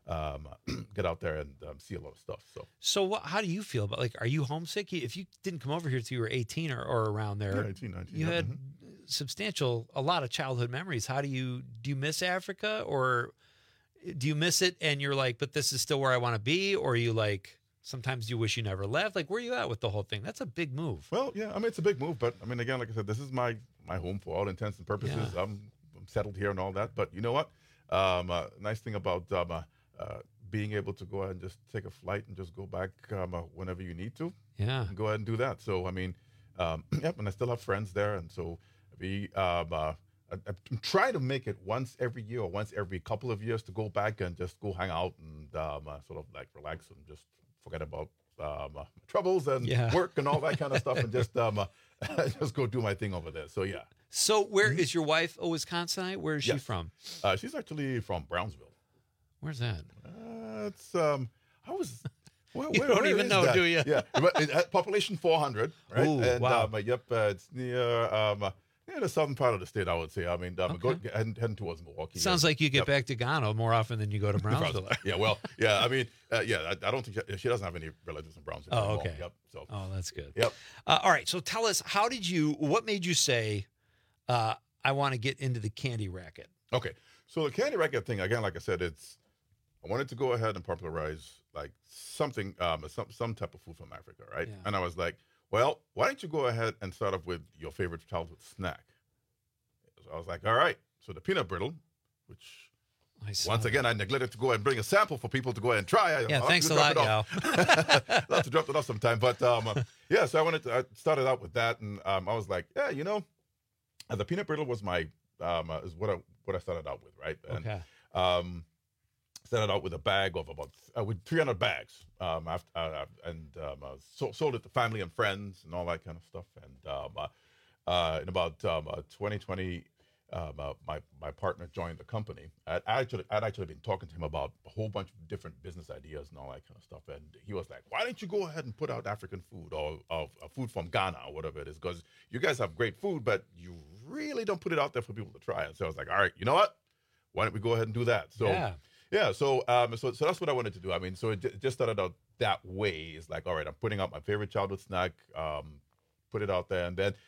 um, get out there and um, see a lot of stuff. So, So what, how do you feel about, like, are you homesick? If you didn't come over here until you were eighteen or, or around there, Yeah, eighteen, nineteen, you yeah, had mhm. substantial, a lot of childhood memories. How do you, do you miss Africa, or do you miss it and you're like, but this is still where I want to be? Or are you like, sometimes you wish you never left? Like, where are you at with the whole thing? That's a big move. Well, yeah, I mean, it's a big move, but I mean, again, like I said, this is my, my home for all intents and purposes. Yeah. I'm, I'm settled here and all that, but you know what? Um, uh, nice thing about um, uh, uh, being able to go ahead and just take a flight and just go back um, uh, whenever you need to. Yeah. And go ahead and do that. So, I mean, um, yep, and I still have friends there. And so we, um, uh, I, I'm trying to make it once every year or once every couple of years to go back and just go hang out and um, uh, sort of like relax and just forget about um, uh, troubles and Yeah. work and all that kind of stuff and just um, uh, just go do my thing over there. So, yeah. So where is your wife a Wisconsinite? Where is she Yes. from? Uh, she's actually from Brownsville. Where's that? Uh, it's, um, I was... Well, You where- don't where even is know, that? do you? Yeah, but it, uh, population four hundred, right? Ooh, and wow. um, uh, yep, uh, it's near um, uh, yeah, the southern part of the state, I would say. I mean, um, go, heading, heading towards Milwaukee. Sounds yeah. like you get Yep. back to Ghana more often than you go to Brownsville. yeah, well, yeah, I mean, uh, yeah, I, I don't think she, she doesn't have any relatives in Brownsville. Oh, anymore. okay. Yep. So, Oh, that's good. Yep. Uh, all right. So tell us, how did you, what made you say, uh, I want to get into the candy racket? Okay, so the candy racket thing again, like I said, it's I wanted to go ahead and popularize like something, um, some some type of food from Africa, right? Yeah. And I was like, well, why don't you go ahead and start off with your favorite childhood snack? So I was like, all right, so the peanut brittle, which I saw once that. again I neglected to go and bring a sample for people to go ahead and try. I- Yeah, I'll have thanks to a drop lot, it off. I'll have to drop it off sometime, but um, uh, yeah. So I wanted to I started out with that, and um, I was like, yeah, you know, uh, the peanut brittle was my um, uh, is what I what I started out with, right? And, Okay. Um, started out with a bag of about uh, with three hundred bags, um, after, uh, and um, uh, so, sold it to family and friends and all that kind of stuff. And um, uh, uh, in about um, uh, twenty twenty, um, uh, my my partner joined the company. I actually I'd actually been talking to him about a whole bunch of different business ideas and all that kind of stuff. And he was like, "Why don't you go ahead and put out African food or, or, or food from Ghana or whatever it is? Because you guys have great food, but you really don't put it out there for people to try." And so I was like, "All right, you know what? Why don't we go ahead and do that?" So. Yeah. Yeah, so um, so so that's what I wanted to do. I mean, so it j- just started out that way. It's like, all right, I'm putting out my favorite childhood snack, um, put it out there, and then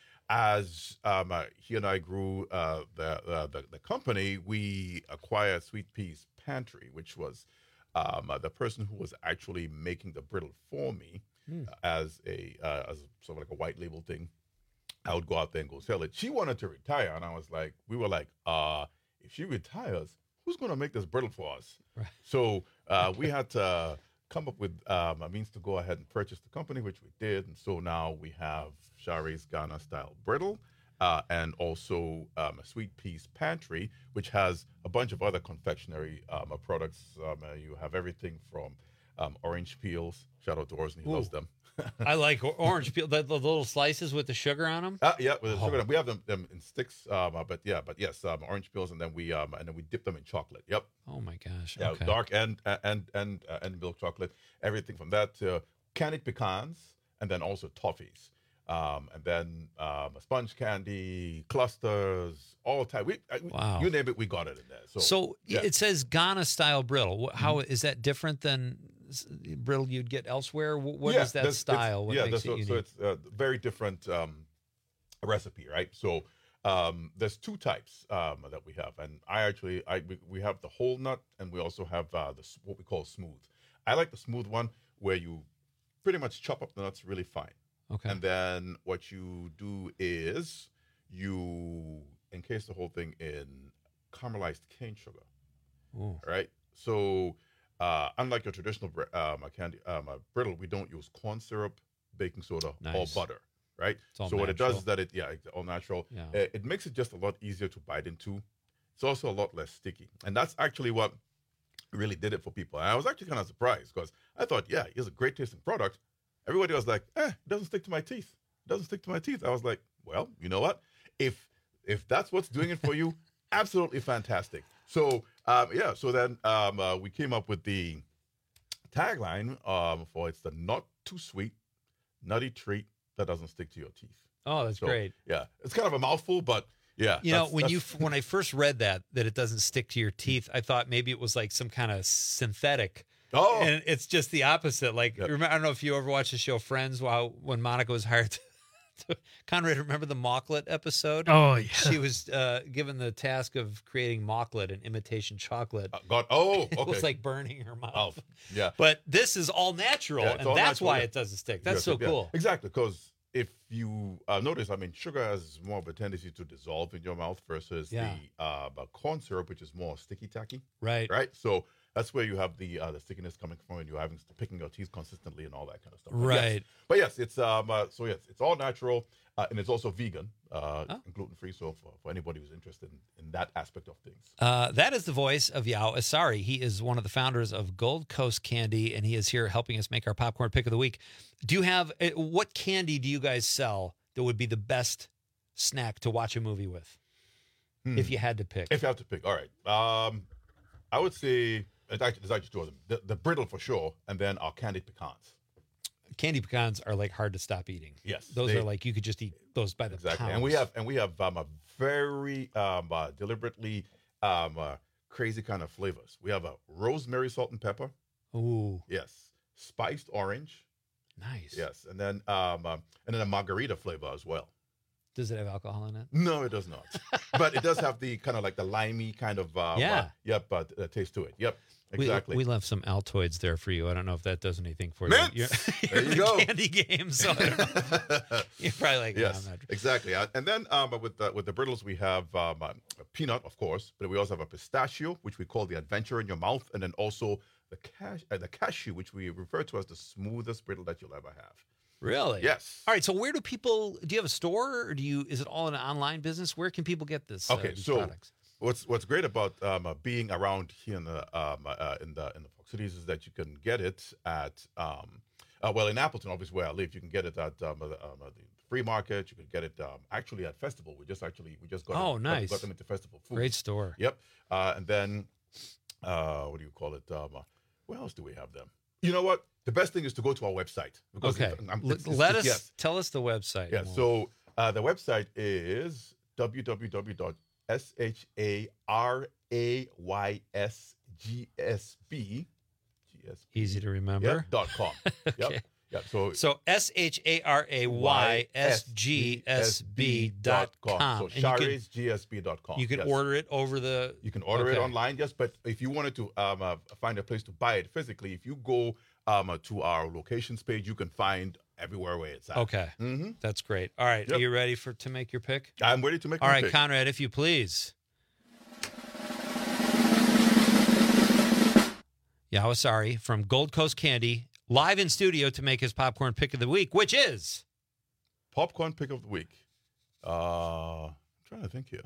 as um, uh, he and I grew uh, the, uh, the the company, we acquired Sweet Pea's Pantry, which was um, uh, the person who was actually making the brittle for me Hmm. uh, as a uh, as sort of like a white label thing. I would go out there and go sell it. She wanted to retire, and I was like, we were like, uh, if she retires, who's going to make this brittle for us? Right. So uh, we had to come up with um, a means to go ahead and purchase the company, which we did. And so now we have Shari's Ghana style brittle uh, and also um, a Sweet Pea's Pantry, which has a bunch of other confectionery um, uh, products. Um, uh, you have everything from um, orange peels. Shout out to Orson, he Ooh. loves them. I like or- orange peel, the, the little slices with the sugar on them. Uh, yeah, with the Oh. sugar. We have them, them in sticks, um, uh, but yeah, but yes, um, orange peels, and then we um, and then we dip them in chocolate. Yep. Oh my gosh. Yeah, Okay. dark and and and uh, and milk chocolate. Everything from that to candied pecans, and then also toffees, um, and then um, sponge candy, clusters, all type. We, I, Wow. You name it, we got it in there. So, So yeah. it says Ghana style brittle. Wh- How is that different than s- brittle you'd get elsewhere? Wh- What is Yeah, that that's- it's- style? What yeah, makes that's- it so, unique? so it's a very different um, recipe, right? So um, there's two types um, that we have, and I actually I we, we have the whole nut, and we also have uh, the s- what we call smooth. I like the smooth one where you pretty much chop up the nuts really fine. Okay. And then what you do is you encase the whole thing in caramelized cane sugar. Ooh. All right. So, uh, unlike your traditional bre- um, uh, candy um, uh, brittle, we don't use corn syrup, baking soda, or Nice. butter. Right. It's all so what it does natural. is that it yeah, it's all natural. Yeah. Uh, it makes it just a lot easier to bite into. It's also a lot less sticky, and that's actually what really did it for people. And I was actually kind of surprised because I thought, yeah, it's a great tasting product. Everybody was like, eh, it doesn't stick to my teeth. It doesn't stick to my teeth. I was like, well, you know what? If if that's what's doing it for you, absolutely fantastic. So um, yeah, so then um, uh, we came up with the tagline um, for it's the not too sweet, nutty treat that doesn't stick to your teeth. Oh, that's So, great. Yeah, it's kind of a mouthful, but Yeah, You know, that's- when you that's- when I first read that that it doesn't stick to your teeth, I thought maybe it was like some kind of synthetic. Oh, and it's just the opposite. Like, Yep. remember, I don't know if you ever watched the show Friends. While when Monica was hired, to, Conrad, remember the Mocklet episode? Oh, yeah. She was uh, given the task of creating Mocklet, an imitation chocolate. Uh, God, oh, It was okay. like burning her mouth. Oh, yeah. But this is all natural, Yeah, it's and all that's natural, why yeah. it doesn't stick. That's Yes, so yeah. cool. Exactly, because if you uh, notice, I mean, sugar has more of a tendency to dissolve in your mouth versus Yeah. the uh, but corn syrup, which is more sticky tacky. Right. Right. So that's where you have the uh, the stickiness coming from, and you're having picking your teeth consistently and all that kind of stuff. But yes. Right. But yes, it's um. Uh, so yes, it's all natural, uh, and it's also vegan, uh, Oh. and gluten free. So for, for anybody who's interested in, in that aspect of things. Uh, that is the voice of Yao Asari. He is one of the founders of Gold Coast Candy, and he is here helping us make our popcorn pick of the week. Do you have uh, what candy do you guys sell that would be the best snack to watch a movie with, Hmm. if you had to pick? If you have to pick, all right. Um, I would say it's actually, there's actually two of them. The, the brittle for sure, and then our candied pecans. Candy pecans are like hard to stop eating. Yes, those they- are like you could just eat those by the Exactly, pounds. and we have and we have um, a very um, uh, deliberately um, uh, crazy kind of flavors. We have a rosemary salt and pepper. Ooh, Yes, spiced orange. nice. Yes, and then um, um, and then a margarita flavor as well. Does it have alcohol in it? No, it does not, but it does have the kind of like the limey kind of uh, Yeah. uh, yep, uh, uh, taste to it. Yep, We- exactly. We, left some Altoids there for you. I don't know if that does anything for Mints! you. There You're you in go. the candy game, so I don't know. You're probably like, no, Yes, I'm not. exactly. Uh, And then um, with the, with the brittles, we have um, uh, a peanut, of course, but we also have a pistachio, which we call the adventure in your mouth, and then also the cash, uh, the cashew, which we refer to as the smoothest brittle that you'll ever have. Really? Yes. All right. So where do people? Do you have a store, or do you? Is it all an online business? Where can people get this? uh, Okay, these so products? what's what's great about um, uh, being around here in the um, uh, in the in the Fox Cities is that you can get it at um, uh, well in Appleton, obviously where I live, you can get it at um, uh, the, um, uh, the free market. You can get it um, actually at Festival. We just actually we just got Oh, them, nice. got them into Festival Foods. Great store. Yep. Uh, and then uh, what do you call it? Um, uh, where else do we have them? You know what? The best thing is to go to our website. because Okay. it's- I'm- L- it's- it's Let just- us yes. tell us the website. Yeah, and we'll- so uh, the website is w w w dot s h a r a y s g s b easy to remember. Yep, dot com. Yep. Okay. Yep. So So S H A R A Y S G S B dot com. So And you can- Shares G S B dot com. You can yes. order it over the. You can order it Okay. online, yes. But if you wanted to um, uh, find a place to buy it physically, if you go um, uh, to our locations page, you can find everywhere where it's at. Okay, Mhm. that's great. All right, Yep. are you ready for to make your pick? I'm ready to make All my right, pick. Conrad, if you please. Yawasari from Gold Coast Candy, live in studio to make his popcorn pick of the week, which is Popcorn pick of the week. Uh, I'm trying to think here.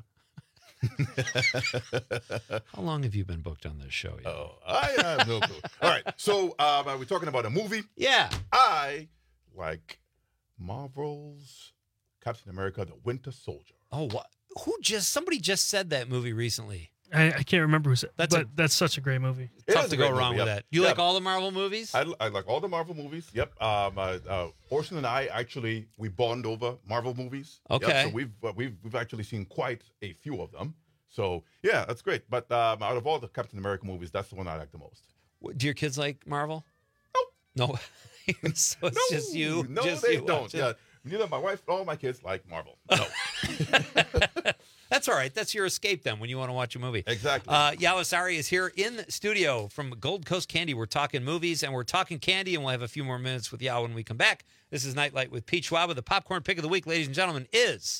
How long have you been booked on this show? Yaw? Oh, I have no clue. All right, so um, are we talking about a movie? Yeah. I like Marvel's Captain America: The Winter Soldier. Oh, what? Who just? Somebody just said that movie recently. I, I can't remember who said That's but a- that's such a great movie. It Tough is to a go great wrong movie, with yep. that. You Yeah. like all the Marvel movies? I, I like all the Marvel movies. Yep. Um, uh, uh, Orson and I actually we bond over Marvel movies. Yep, Okay. So we've uh, we've we've actually seen quite a few of them. So yeah, that's great. But um, out of all the Captain America movies, that's the one I like the most. What- Do your kids like Marvel? No. No. So it's just you. No, just they you don't. watch it. Yeah. Neither my wife nor my kids like Marvel. No. That's all right. That's your escape then when you want to watch a movie. Exactly. Uh, Yawasari is here in the studio from Gold Coast Candy. We're talking movies and we're talking candy, and we'll have a few more minutes with Yaw when we come back. This is Nightlight with Pete Schwab. The popcorn pick of the week, ladies and gentlemen, is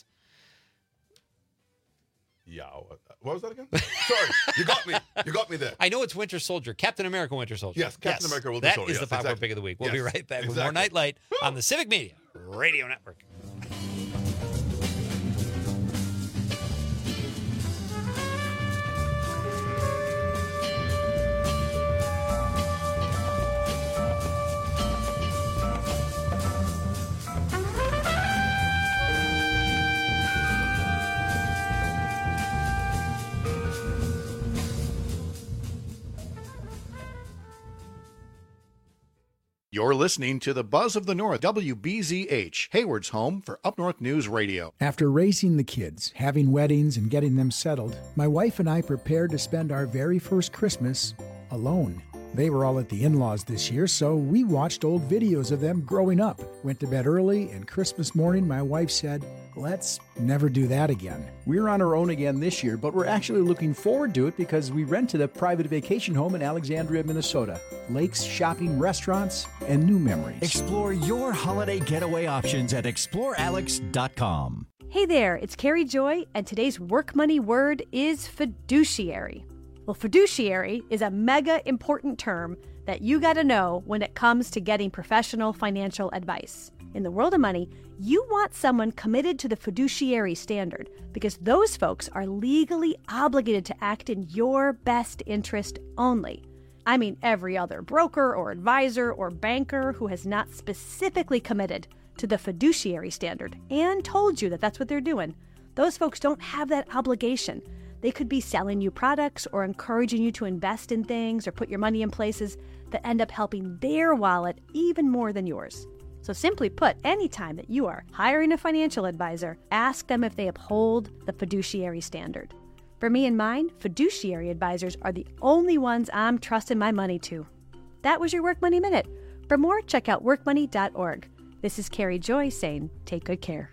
Yeah. What what was that again? Sorry, you got me. You got me there. I know it's Winter Soldier, Captain America Winter Soldier. Yes, Captain America Winter That Soldier, is the yes, popcorn exactly. pick of the week. We'll be Yes, right back with exactly. more Nightlight on the Civic Media Radio Network. You're listening to the Buzz of the North, W B Z H, Hayward's home for Up North News Radio. After raising the kids, having weddings, and getting them settled, my wife and I prepared to spend our very first Christmas alone. They were all at the in-laws this year, so we watched old videos of them growing up, went to bed early, and Christmas morning my wife said, let's never do that again. We're on our own again this year, but we're actually looking forward to it because we rented a private vacation home in Alexandria, Minnesota. Lakes, shopping, restaurants, and new memories. Explore your holiday getaway options at explore alex dot com. Hey there, it's Carrie Joy, and today's work money word is fiduciary. Well, fiduciary is a mega important term that you got to know when it comes to getting professional financial advice. In the world of money, you want someone committed to the fiduciary standard because those folks are legally obligated to act in your best interest only. I mean, every other broker or advisor or banker who has not specifically committed to the fiduciary standard and told you that that's what they're doing, those folks don't have that obligation. They could be selling you products or encouraging you to invest in things or put your money in places that end up helping their wallet even more than yours. So simply put, anytime that you are hiring a financial advisor, ask them if they uphold the fiduciary standard. For me and mine, fiduciary advisors are the only ones I'm trusting my money to. That was your Work Money Minute. For more, check out work money dot org. This is Carrie Joy saying, take good care.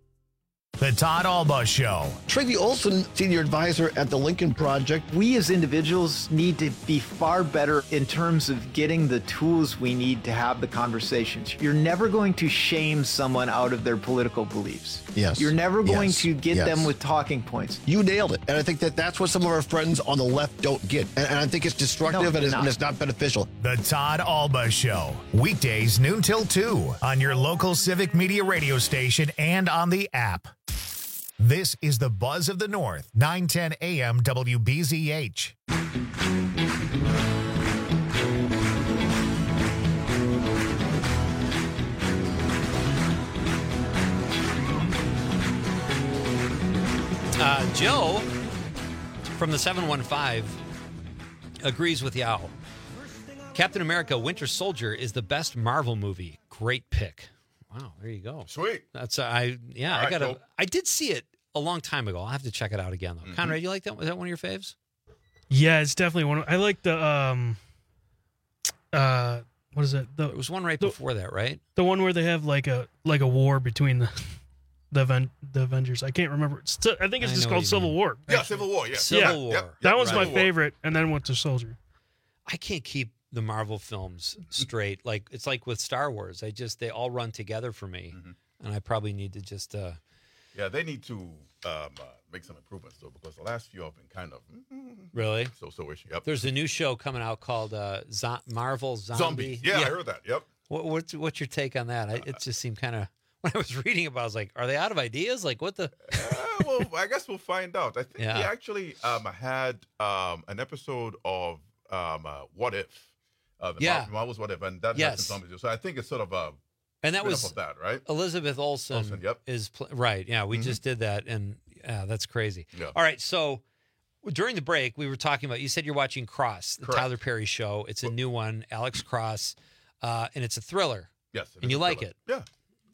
The Todd Alba Show. Tracy Olson, senior advisor at the Lincoln Project. We as individuals need to be far better in terms of getting the tools we need to have the conversations. You're never going to shame someone out of their political beliefs. Yes. You're never going Yes. to get Yes. them with talking points. You nailed it. And I think that that's what some of our friends on the left don't get. And, and I think it's destructive No, and, it's, not. and it's not beneficial. The Todd Alba Show. Weekdays noon till two on your local Civic Media radio station and on the app. This is the Buzz of the North, nine ten A M W B Z H. Uh, Joe from the seven one five agrees with Yao. Captain America Winter Soldier is the best Marvel movie. Great pick. Wow, there you go. Sweet. That's uh, I yeah, All I right, got to cool. I did see it a long time ago. I'll have to check it out again though. Mm-hmm. Conrad, you like that? Was that one of your faves? Yeah, it's definitely one. Of, I like the um, uh, what is it? The, There was one right the, before that, right? the one where they have like a like a war between the the, Aven- the Avengers. I can't remember. It's still, I think it's I just know what called you Civil mean. War. Yeah, Civil War, yeah. Civil Yeah. War. Yep, That yep, was right. my favorite, and then Winter Soldier. I can't keep the Marvel films straight. Like it's like with Star Wars. I just they all run together for me, Mm-hmm. and I probably need to just. Uh, Yeah, they need to um, uh, make some improvements, though, because the last few have been kind of Really? so so ish. Yep. There's a new show coming out called uh, Zo- Marvel Zombie. Zombie. Yeah, I heard that. Yep. What, what's what's your take on that? I, it just seemed kind of when I was reading about, it, I was like, are they out of ideas? Like what the? Uh, well, I guess we'll find out. I think Yeah. he actually um, had um, an episode of um, uh, What If. Uh, the Yeah. Marvel, Marvel's What If, and that Yes. has some zombies. So I think it's sort of a And that spin-off was of that, right? Elizabeth Olsen. Olsen, yep. Is pl- right. Yeah, we Mhm. just did that, and yeah, that's crazy. Yeah. All right, so during the break, we were talking about. You said you're watching Cross, the Correct. Tyler Perry show. It's a new one, Alex Cross, uh, and it's a thriller. Yes, it and is you a like thriller. it. Yeah.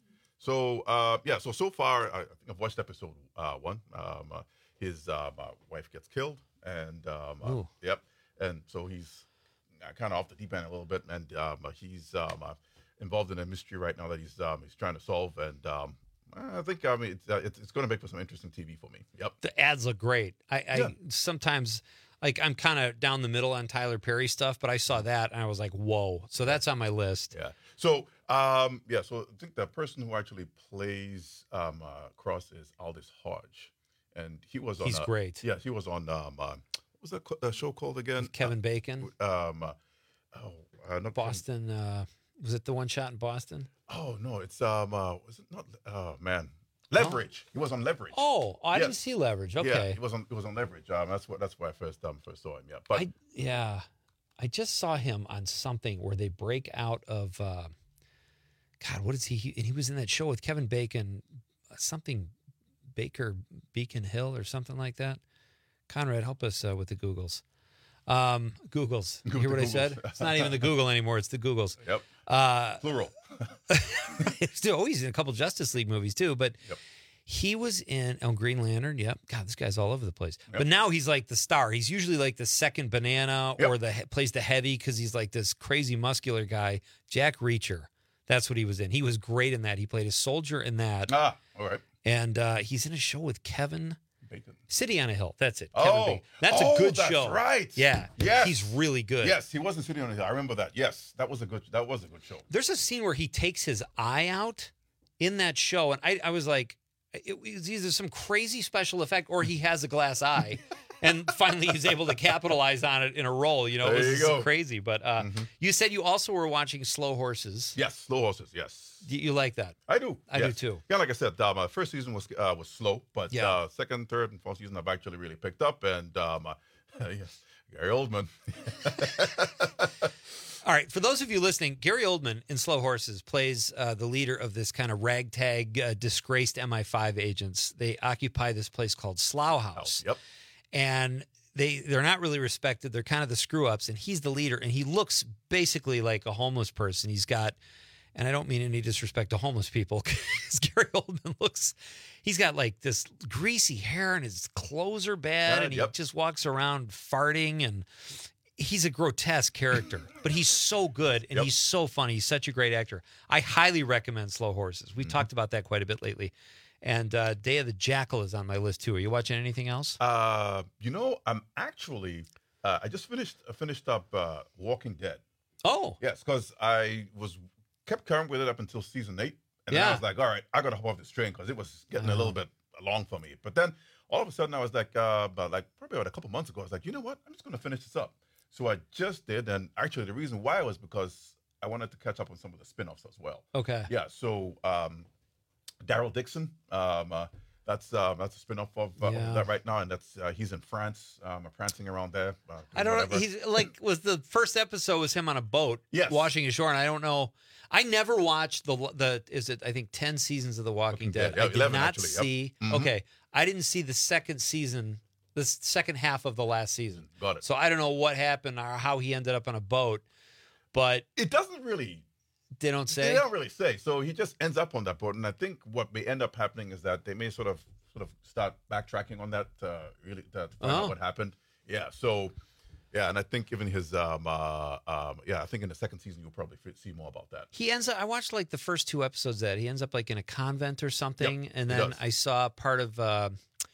So uh, yeah, so so far I, I think I've watched episode uh, one. Um, uh, his um, uh, wife gets killed, and um, uh, Ooh. yep, and so he's uh, kind of off the deep end a little bit, and um, uh, he's um, uh, involved in a mystery right now that he's um, he's trying to solve, and um, I think I mean it's uh, it's, it's going to make for some interesting T V for me. Yep. The ads look great. I, I Yeah. sometimes like I'm kind of down the middle on Tyler Perry stuff, but I saw that and I was like, whoa. So that's on my list. Yeah. So, um, yeah. So I think the person who actually plays um, uh, Cross is Aldous Hodge, and he was on. He's uh, great. Yeah, he was on. Um, uh, what was that co- uh, show called again? Kevin Bacon, Uh, um, uh, oh, uh, not Boston. Uh, was it the one shot in Boston? Oh no, it's um, uh, was it not? Oh man, Leverage. He was on Leverage. Oh, I Yeah. didn't see Leverage. Yeah, Okay. he was on. He was on Leverage. Um, that's what. That's where I first um first saw him. Yeah, but I yeah, I just saw him on something where they break out of. Uh, God, what is he? he? And he was in that show with Kevin Bacon, uh, something Baker Beacon Hill or something like that. Conrad, help us uh, with the Googles. Um, Googles. You Go hear with what the I said? Googles. It's not even the Google anymore. It's the Googles. Yep. Uh, Plural. oh, he's in a couple Justice League movies too, but Yep. he was in oh, Green Lantern. Yep. God, this guy's all over the place. Yep. But now he's like the star. He's usually like the second banana Yep. or the he- plays the heavy because he's like this crazy muscular guy. Jack Reacher. That's what he was in. He was great in that. He played a soldier in that. Ah, all right. And uh, he's in a show with Kevin Bacon. City on a Hill. That's it. Kevin Oh, Bacon. That's oh, a good that's show. right. Yeah. Yes. He's really good. Yes, he wasn't sitting on the hill. I remember that. Yes, that was a good. That was a good show. There's a scene where he takes his eye out in that show, and I, I was like, it was either some crazy special effect or he has a glass eye, and finally he's able to capitalize on it in a role. You know, There it was you go. crazy. But uh, Mm-hmm. you said you also were watching Slow Horses. Yes, Slow Horses. Yes, You, you like that? I do. I yes. do too. Yeah, like I said, uh, my first season was uh, was slow, but Yeah. uh, second, third, and fourth season I've actually really picked up. And um, uh, yes, Gary Oldman. All right, for those of you listening, Gary Oldman in Slow Horses plays uh, the leader of this kind of ragtag, uh, disgraced M I five agents. They occupy this place called Slough House. Yep. And they, they're not really respected. They're kind of the screw-ups, and he's the leader, and he looks basically like a homeless person. He's got, and I don't mean any disrespect to homeless people, because Gary Oldman looks, he's got like this greasy hair, and his clothes are bad, Yeah, and yep. he just walks around farting, and he's a grotesque character, but he's so good and Yep. he's so funny. He's such a great actor. I highly recommend Slow Horses. We've Mm-hmm. talked about that quite a bit lately. And uh, Day of the Jackal is on my list too. Are you watching anything else? Uh, you know, I'm actually. Uh, I just finished uh, finished up uh, Walking Dead. Oh, Yes, because I was kept current with it up until season eight, and then Yeah. I was like, all right, I got to hop off this train because it was getting a little bit long for me. But then all of a sudden, I was like, uh, about like probably about a couple months ago, I was like, you know what? I'm just going to finish this up. So I just did, and actually, the reason why was because I wanted to catch up on some of the spin-offs as well. okay. Yeah. So um, Daryl Dixon. Um, uh, that's uh, that's a spin-off of, uh, Yeah. of that right now, and that's uh, he's in France, um, prancing around there. Uh, I don't know. whatever. He's like, was the first episode was him on a boat Yes. washing ashore, and I don't know. I never watched the the is it I think ten seasons of The Walking Walking Dead. Dead. Yeah, I did eleven not actually, yep. see. Mhm. Okay, I didn't see the second season, the s- second half of the last season. Got it. So I don't know what happened or how he ended up on a boat, but It doesn't really. they don't say. They don't really say. So he just ends up on that boat, and I think what may end up happening is that they may sort of sort of start backtracking on that. Uh, really, to find Oh. out what happened. Yeah. So, yeah, and I think even his um, uh, um, yeah, I think in the second season you'll probably f- see more about that. He ends up. I watched like the first two episodes of that he ends up like in a convent or something, and he then does. I saw part of uh,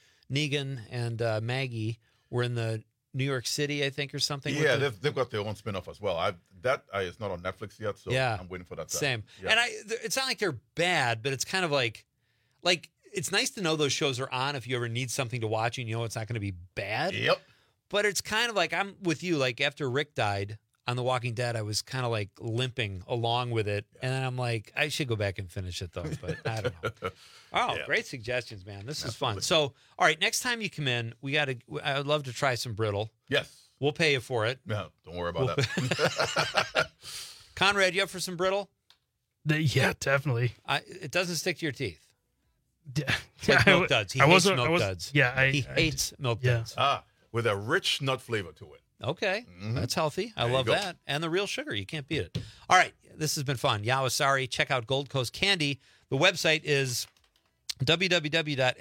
Negan and uh, Maggie were in the New York City, I think, or something. with Yeah, the- they've, they've got their own spin-off as well. I that I, is not on Netflix yet, so Yeah. I'm waiting for that. to- Same. Yeah. And I, th- it's not like they're bad, but it's kind of like, like it's nice to know those shows are on if you ever need something to watch and you know it's not going to be bad. Yep. But it's kind of like I'm with you. Like after Rick died on The Walking Dead, I was kind of like limping along with it, and then I'm like, I should go back and finish it though. But I don't know. Oh, Yeah. great suggestions, man. This is Absolutely. fun. So, all right, next time you come in, we got to. I would love to try some brittle. Yes. We'll pay you for it. No, don't worry about We'll- that. Conrad, you up for some brittle? The- yeah, definitely. I, it doesn't stick to your teeth. Yeah, It's like I milk w- duds. He I hates wasn't- I milk was- duds. yeah, I- he I hates milk yeah. duds. Ah, with a rich nut flavor to it. Okay, Mhm. that's healthy. I There you love go. that. And the real sugar, you can't beat it. All right, this has been fun. Yawasari, check out Gold Coast Candy. The website is w w w dot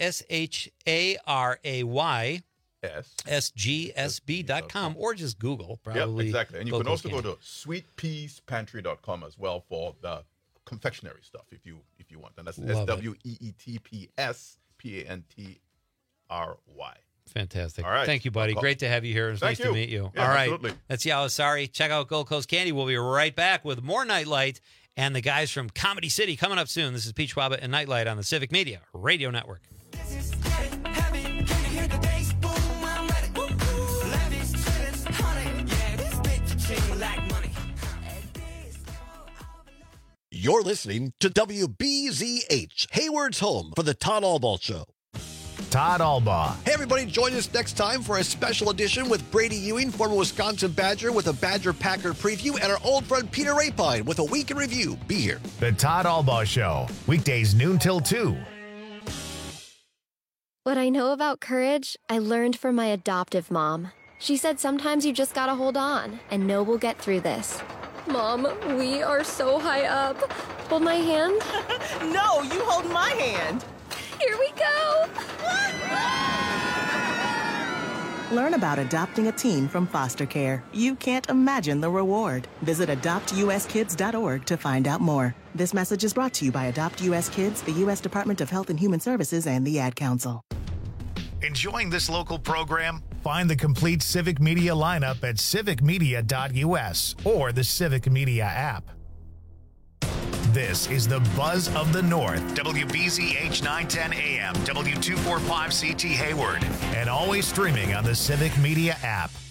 sharay Yes. s g s b dot com or just Google. Probably. Yep, exactly. And you Gold can Coast also go Candy. to sweet peas pantry dot com as well for the confectionery stuff if you if you want. And that's Love S it. W E E T P S P A N T R Y. Fantastic. All right. Thank you, buddy. I'll call- Great to have you here. It was Thank nice to you. meet you. Yeah, All right. absolutely. That's Yawasari. Check out Gold Coast Candy. We'll be right back with more Nightlight and the guys from Comedy City coming up soon. This is Peach Wabba and Nightlight on the Civic Media Radio Network. You're listening to W B Z H, Hayward's home for the Todd Albaugh Show. Todd Albaugh. Hey, everybody, join us next time for a special edition with Brady Ewing, former Wisconsin Badger, with a Badger Packer preview, and our old friend Peter Rapine with a week in review. Be here. The Todd Albaugh Show. Weekdays noon till two. What I know about courage, I learned from my adoptive mom. She said sometimes you just gotta hold on and know we'll get through this. Mom, we are so high up. Hold my hand. No, you hold my hand. Here we go. Learn about adopting a teen from foster care. You can't imagine the reward. Visit adopt u s kids dot org to find out more. This message is brought to you by Adopt U S Kids, the U S Department of Health and Human Services, and the Ad Council. Enjoying this local program? Find the complete Civic Media lineup at civic media dot u s or the Civic Media app. This is the Buzz of the North, W B Z H nine ten A M, W two forty-five C T Hayward, and always streaming on the Civic Media app.